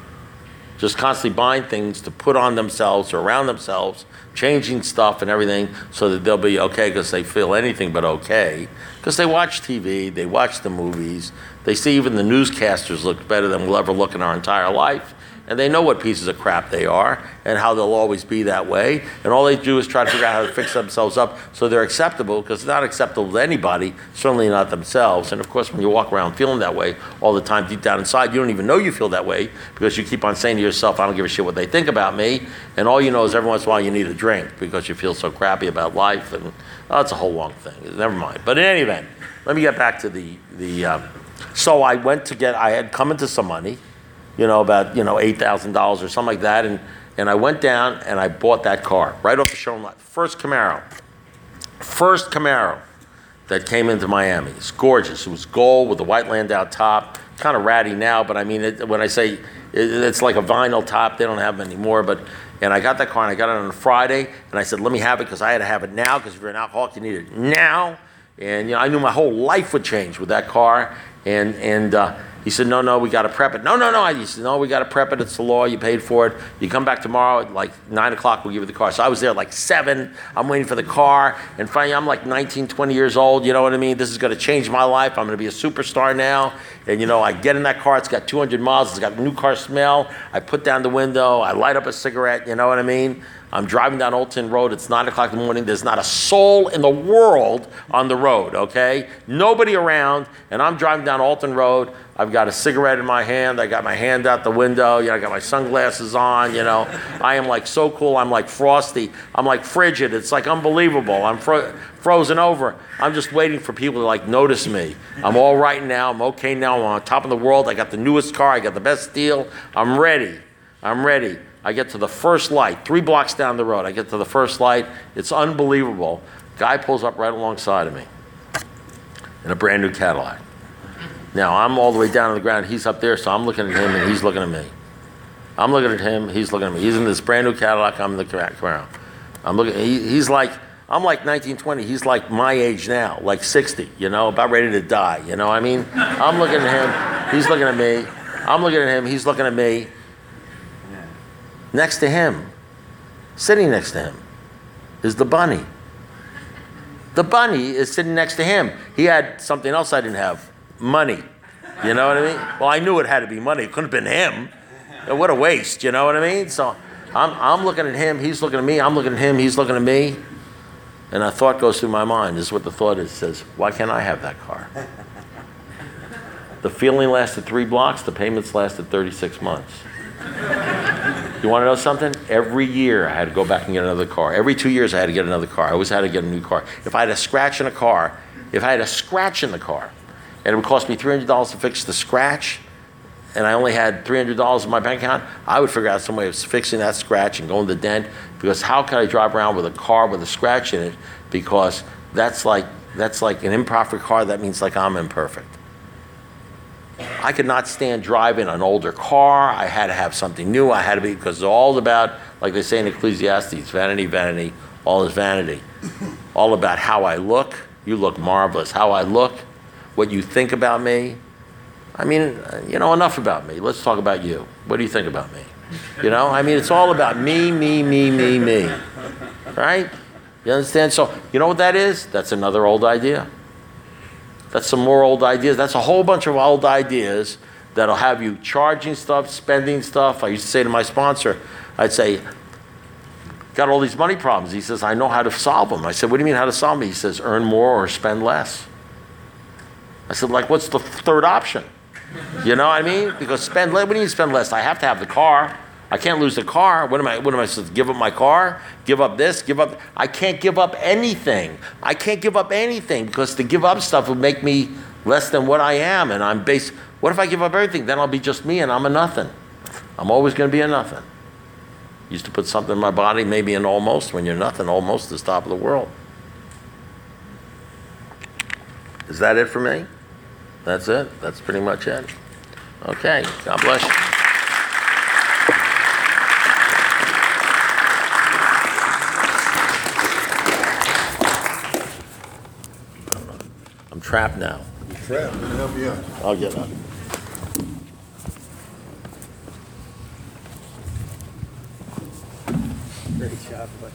Just constantly buying things to put on themselves or around themselves, changing stuff and everything so that they'll be okay because they feel anything but okay. Because they watch T V, they watch the movies, they see even the newscasters look better than we'll ever look in our entire life. And they know what pieces of crap they are and how they'll always be that way. And all they do is try to figure out how to fix themselves up so they're acceptable, because it's not acceptable to anybody, certainly not themselves. And of course, when you walk around feeling that way all the time deep down inside, you don't even know you feel that way because you keep on saying to yourself, I don't give a shit what they think about me. And all you know is every once in a while you need a drink because you feel so crappy about life. And oh, it's a whole long thing. Never mind. But in any event, let me get back to the, the um, so I went to get, I had come into some money, you know, about, you know, eight thousand dollars or something like that. And, and I went down and I bought that car right off the showroom lot. First Camaro. First Camaro that came into Miami. It's gorgeous. It was gold with a white Landau top. Kind of ratty now, but I mean, it, when I say it, it's like a vinyl top, they don't have them anymore. But, and I got that car and I got it on a Friday. And I said, let me have it because I had to have it now because if you're an alcoholic, you need it now. And, you know, I knew my whole life would change with that car. And, and, uh, he said, no, no, we got to prep it. No, no, no. I said, no, we got to prep it. It's the law. You paid for it. You come back tomorrow at like nine o'clock, we'll give you the car. So I was there at like seven. I'm waiting for the car. And finally, I'm like nineteen, twenty years old. You know what I mean? This is going to change my life. I'm going to be a superstar now. And, you know, I get in that car. It's got two hundred miles. It's got a new car smell. I put down the window. I light up a cigarette. You know what I mean? I'm driving down Old Tin Road. It's nine o'clock in the morning. There's not a soul in the world on the road, okay? Nobody around. And I'm driving down Alton Road. I've got a cigarette in my hand. I got my hand out the window. You know, I got my sunglasses on, you know. I am like so cool. I'm like frosty. I'm like frigid. It's like unbelievable. I'm fro- frozen over. I'm just waiting for people to like notice me. I'm all right now. I'm okay now. I'm on top of the world. I got the newest car. I got the best deal. I'm ready. I'm ready. I get to the first light, three blocks down the road. I get to the first light. It's unbelievable. Guy pulls up right alongside of me in a brand new Cadillac. Now, I'm all the way down on the ground. He's up there, so I'm looking at him, and he's looking at me. I'm looking at him. He's looking at me. He's in this brand new Cadillac. I'm in the Camaro. I'm looking. He, he's like, I'm like nineteen, twenty. He's like my age now, like sixty, you know, about ready to die. You know what I mean? I'm looking at him. He's looking at me. I'm looking at him. He's looking at me. Next to him, sitting next to him, is the bunny. The bunny is sitting next to him. He had something else I didn't have. Money. You know what I mean? Well, I knew it had to be money. It couldn't have been him. What a waste, you know what I mean? So I'm, I'm looking at him, he's looking at me, I'm looking at him, he's looking at me. And a thought goes through my mind. This is what the thought is. It says, why can't I have that car? The feeling lasted three blocks. The payments lasted thirty-six months. You want to know something? Every year I had to go back and get another car. Every two years I had to get another car. I always had to get a new car. If I had a scratch in a car, if I had a scratch in the car, and it would cost me three hundred dollars to fix the scratch, and I only had three hundred dollars in my bank account, I would figure out some way of fixing that scratch and going to the dent, because how can I drive around with a car with a scratch in it? Because that's like, that's like an imperfect car. That means like I'm imperfect. I could not stand driving an older car. I had to have something new. I had to be, because it's all about, like they say in Ecclesiastes, vanity, vanity, all is vanity. All about how I look. You look marvelous. How I look, what you think about me. I mean, you know, enough about me. Let's talk about you. What do you think about me? You know, I mean, it's all about me, me, me, me, me. Right? You understand? So, you know what that is? That's another old idea. That's some more old ideas. That's a whole bunch of old ideas that'll have you charging stuff, spending stuff. I used to say to my sponsor, I'd say, got all these money problems. He says, I know how to solve them. I said, what do you mean how to solve them? He says, earn more or spend less. I said, like, what's the third option? You know what I mean? Because spend less, what do you mean spend less? I have to have the car. I can't lose the car. What am I, what am I supposed to give up my car? Give up this, give up, I can't give up anything. I can't give up anything because to give up stuff would make me less than what I am. And I'm based, what if I give up everything? Then I'll be just me and I'm a nothing. I'm always going to be a nothing. Used to put something in my body, maybe an almost. When you're nothing, almost is top of the world. Is that it for me? That's it? That's pretty much it. Okay, God bless you. I'm trapped now. You're trapped. Let me help you out. I'll get up. Great job, buddy.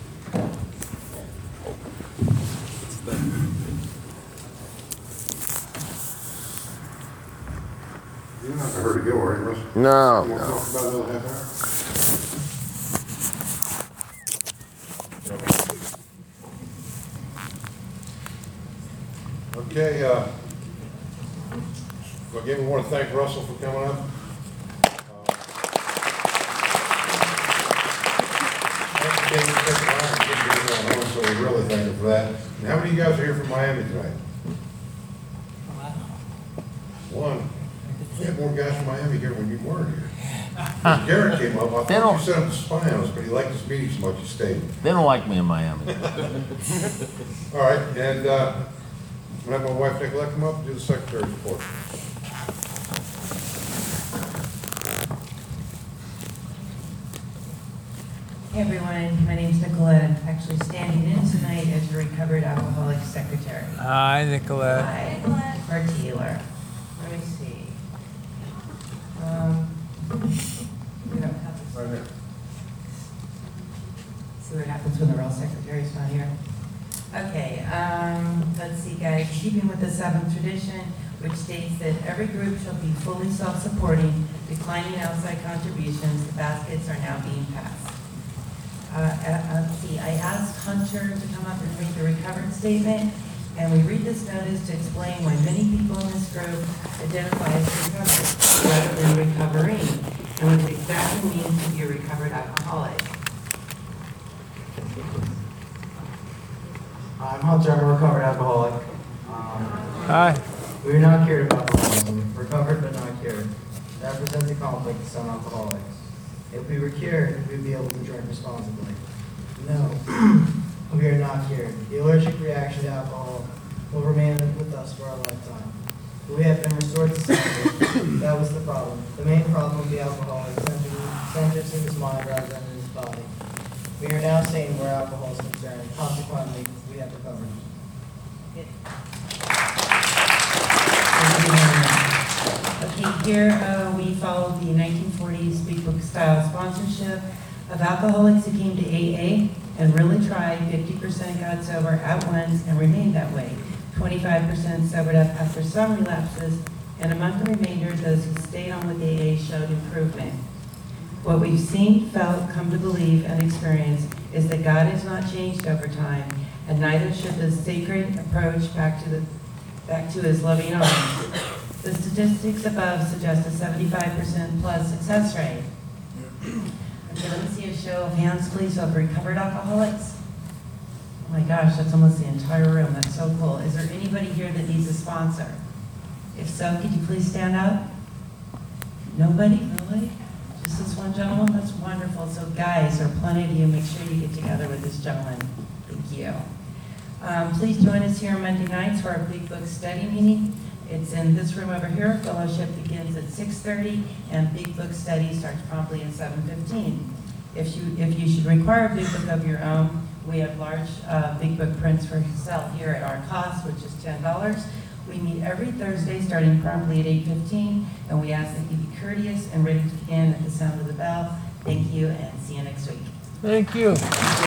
You're not in a hurry to go, are you, Russ? No, You want to no. talk about another half hour? Okay, uh, so again, we want to thank Russell for coming up. Uh, thanks for taking the time and getting here on home, so we really thank you for that. And how many of you guys are here from Miami tonight? One. We had more guys from Miami here when you weren't here. Garrett came up, I They thought don't- you sent him to spy on us, but he liked this meeting so much he stayed. They don't like me in Miami. All right, and uh, I'm gonna have my wife Nicolette come up and do the secretary's report. Hey everyone, my name's Nicolette. I'm actually standing in tonight as your recovered alcoholic secretary. Hi, Nicolette. Hi, Nicolette. Or Taylor. Let me see. Um, we don't have this. Right here. See what happens when the real secretary's not here. Okay, um, let's see guys, keeping with the seventh tradition, which states that every group shall be fully self-supporting, declining outside contributions, the baskets are now being passed. Uh, uh, let's see, I asked Hunter to come up and read the recovered statement, and we read this notice to explain why many people in this group identify as recovered rather than recovering, and what it exactly means to be a recovered alcoholic. I'm Hunter, I'm a recovered alcoholic. Um, Hi. we are not cured of alcoholism, recovered but not cured. That presents a conflict to some alcoholics. If we were cured, we'd be able to drink responsibly. No, we are not cured. The allergic reaction to alcohol will remain with us for our lifetime. We have been restored to sanity. That was the problem. The main problem with the alcoholic centers in his mind rather than in his body. We are now sane where alcohol is concerned. Consequently, we have recovered. Okay, here uh, we followed the nineteen forties Big Book style sponsorship of alcoholics who came to A A and really tried. fifty percent got sober at once and remained that way. twenty-five percent sobered up after some relapses, and among the remainder, those who stayed on with A A showed improvement. What we've seen, felt, come to believe, and experience is that God has not changed over time, and neither should the sacred approach back to the back to his loving arms. The statistics above suggest a seventy-five percent plus success rate. Okay, let me see a show of hands, please, of recovered alcoholics. Oh my gosh, that's almost the entire room. That's so cool. Is there anybody here that needs a sponsor? If so, could you please stand up? Nobody, really? Just this one gentleman? That's wonderful. So guys, there are plenty of you. Make sure you get together with this gentleman. Thank you. Um, please join us here on Monday nights for our Big Book study meeting. It's in this room over here. Fellowship begins at six thirty, and Big Book study starts promptly at seven fifteen. If you, if you should require a Big Book of your own, we have large uh, Big Book prints for sale here at our cost, which is ten dollars. We meet every Thursday, starting promptly at eight fifteen, and we ask that you be courteous and ready to begin at the sound of the bell. Thank you, and see you next week. Thank you.